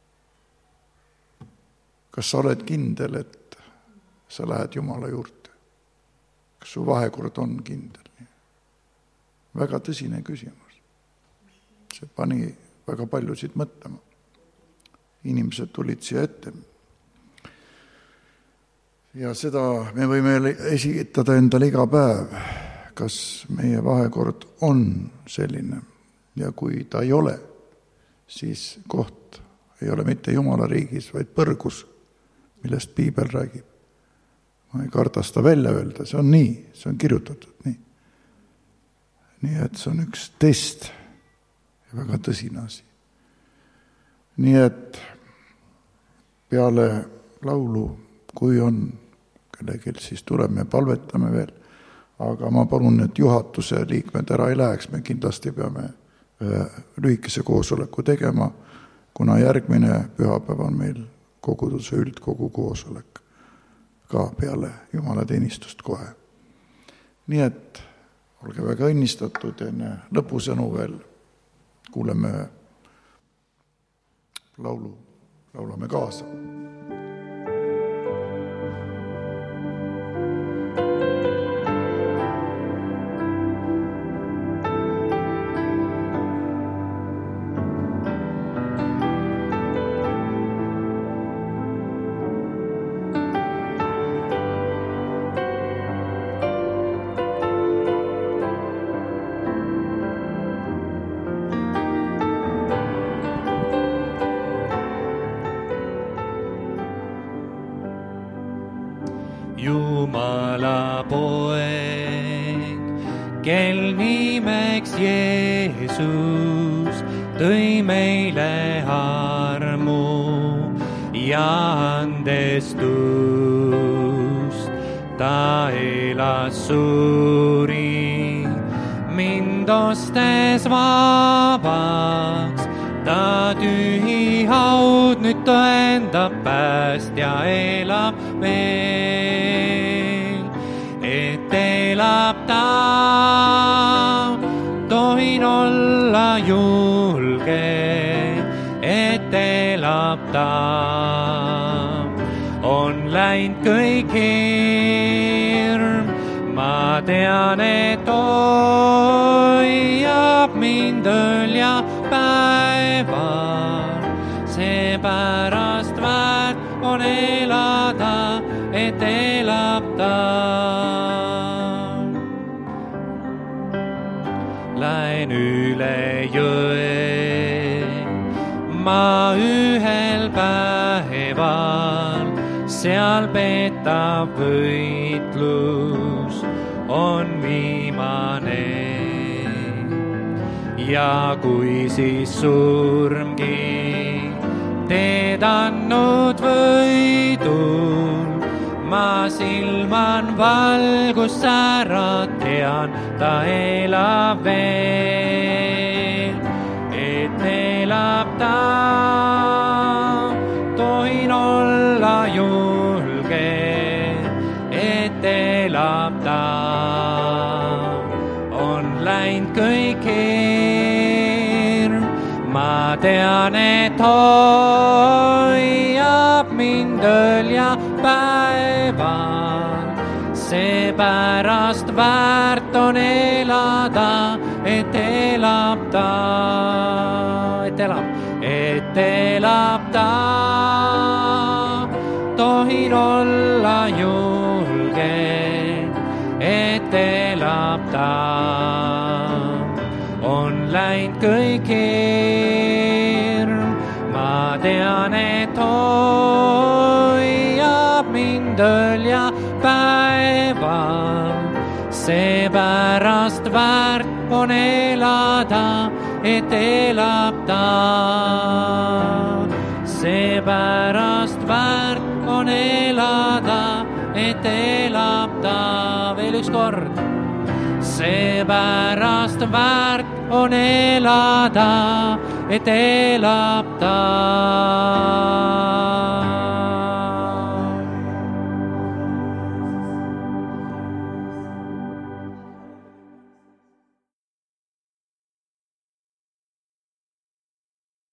kas sa oled kindel, et sa lähed Jumala juurde? Kas su vahekord on kindel? Väga tõsine küsimus. See pani väga paljusid mõtlema. Inimesed tulid siia ette. Ja seda me võime esitada endale iga päev, kas meie vahekord on selline. Ja kui ta ei ole, siis koht ei ole mitte Jumala riigis, vaid põrgus, millest Piibel räägib. Ma ei karda seda välja öelda, see on nii, see on kirjutatud nii. Nii et see on üks test ja väga tõsine asi. Nii et peale laulu, kui on kellelgi, siis tuleb, me palvetame veel, aga ma palun, et juhatuse liikmed ära ei läheks, me kindlasti peame lühikese koosoleku tegema, kuna järgmine pühapäev on meil koguduse üldkogu koosolek ka peale Jumala teenistust kohe. Nii et olge väga õnnistatud, enne lõpusõnu veel kuuleme laulu, laulame kaasa. Jumala poeg, kel nimeks Jeesus tõi meile armu ja andestust. Ta elas suri, mind ostes vabaks, ta tühi haud nüüd tõendab päästja elab veel, et elab ta, tohin olla julge, et elab ta. On läinud kõik hirm, ma tean, et hoiab mind ööl ja päeval, seepärast väärt on elada, et elab ta. Lähen üle jõe, ma ühel päeval, seal peetav võitlus on viimane. Ja kui siis surmgi teed andnud või tuul. Ma silman valgust säärad, tean, ta elab veel, et elab ta. Tohin olla julge, et elab ta. On läinud kõik hirm, ma tean, et hoiab mind ööl ja päeval. Seepärast väärt on elada, et elab ta, et elab, et elab ta. Tohin olla julge, et elab ta. On läinud kõik hirm, ma tean, et hoiab mind ööl ja päeval. Seepärast väärt on elada, et elab ta. Seepärast väärt on elada, et elab ta. Veel üks kord. Seepärast väärt on elada, et elab ta.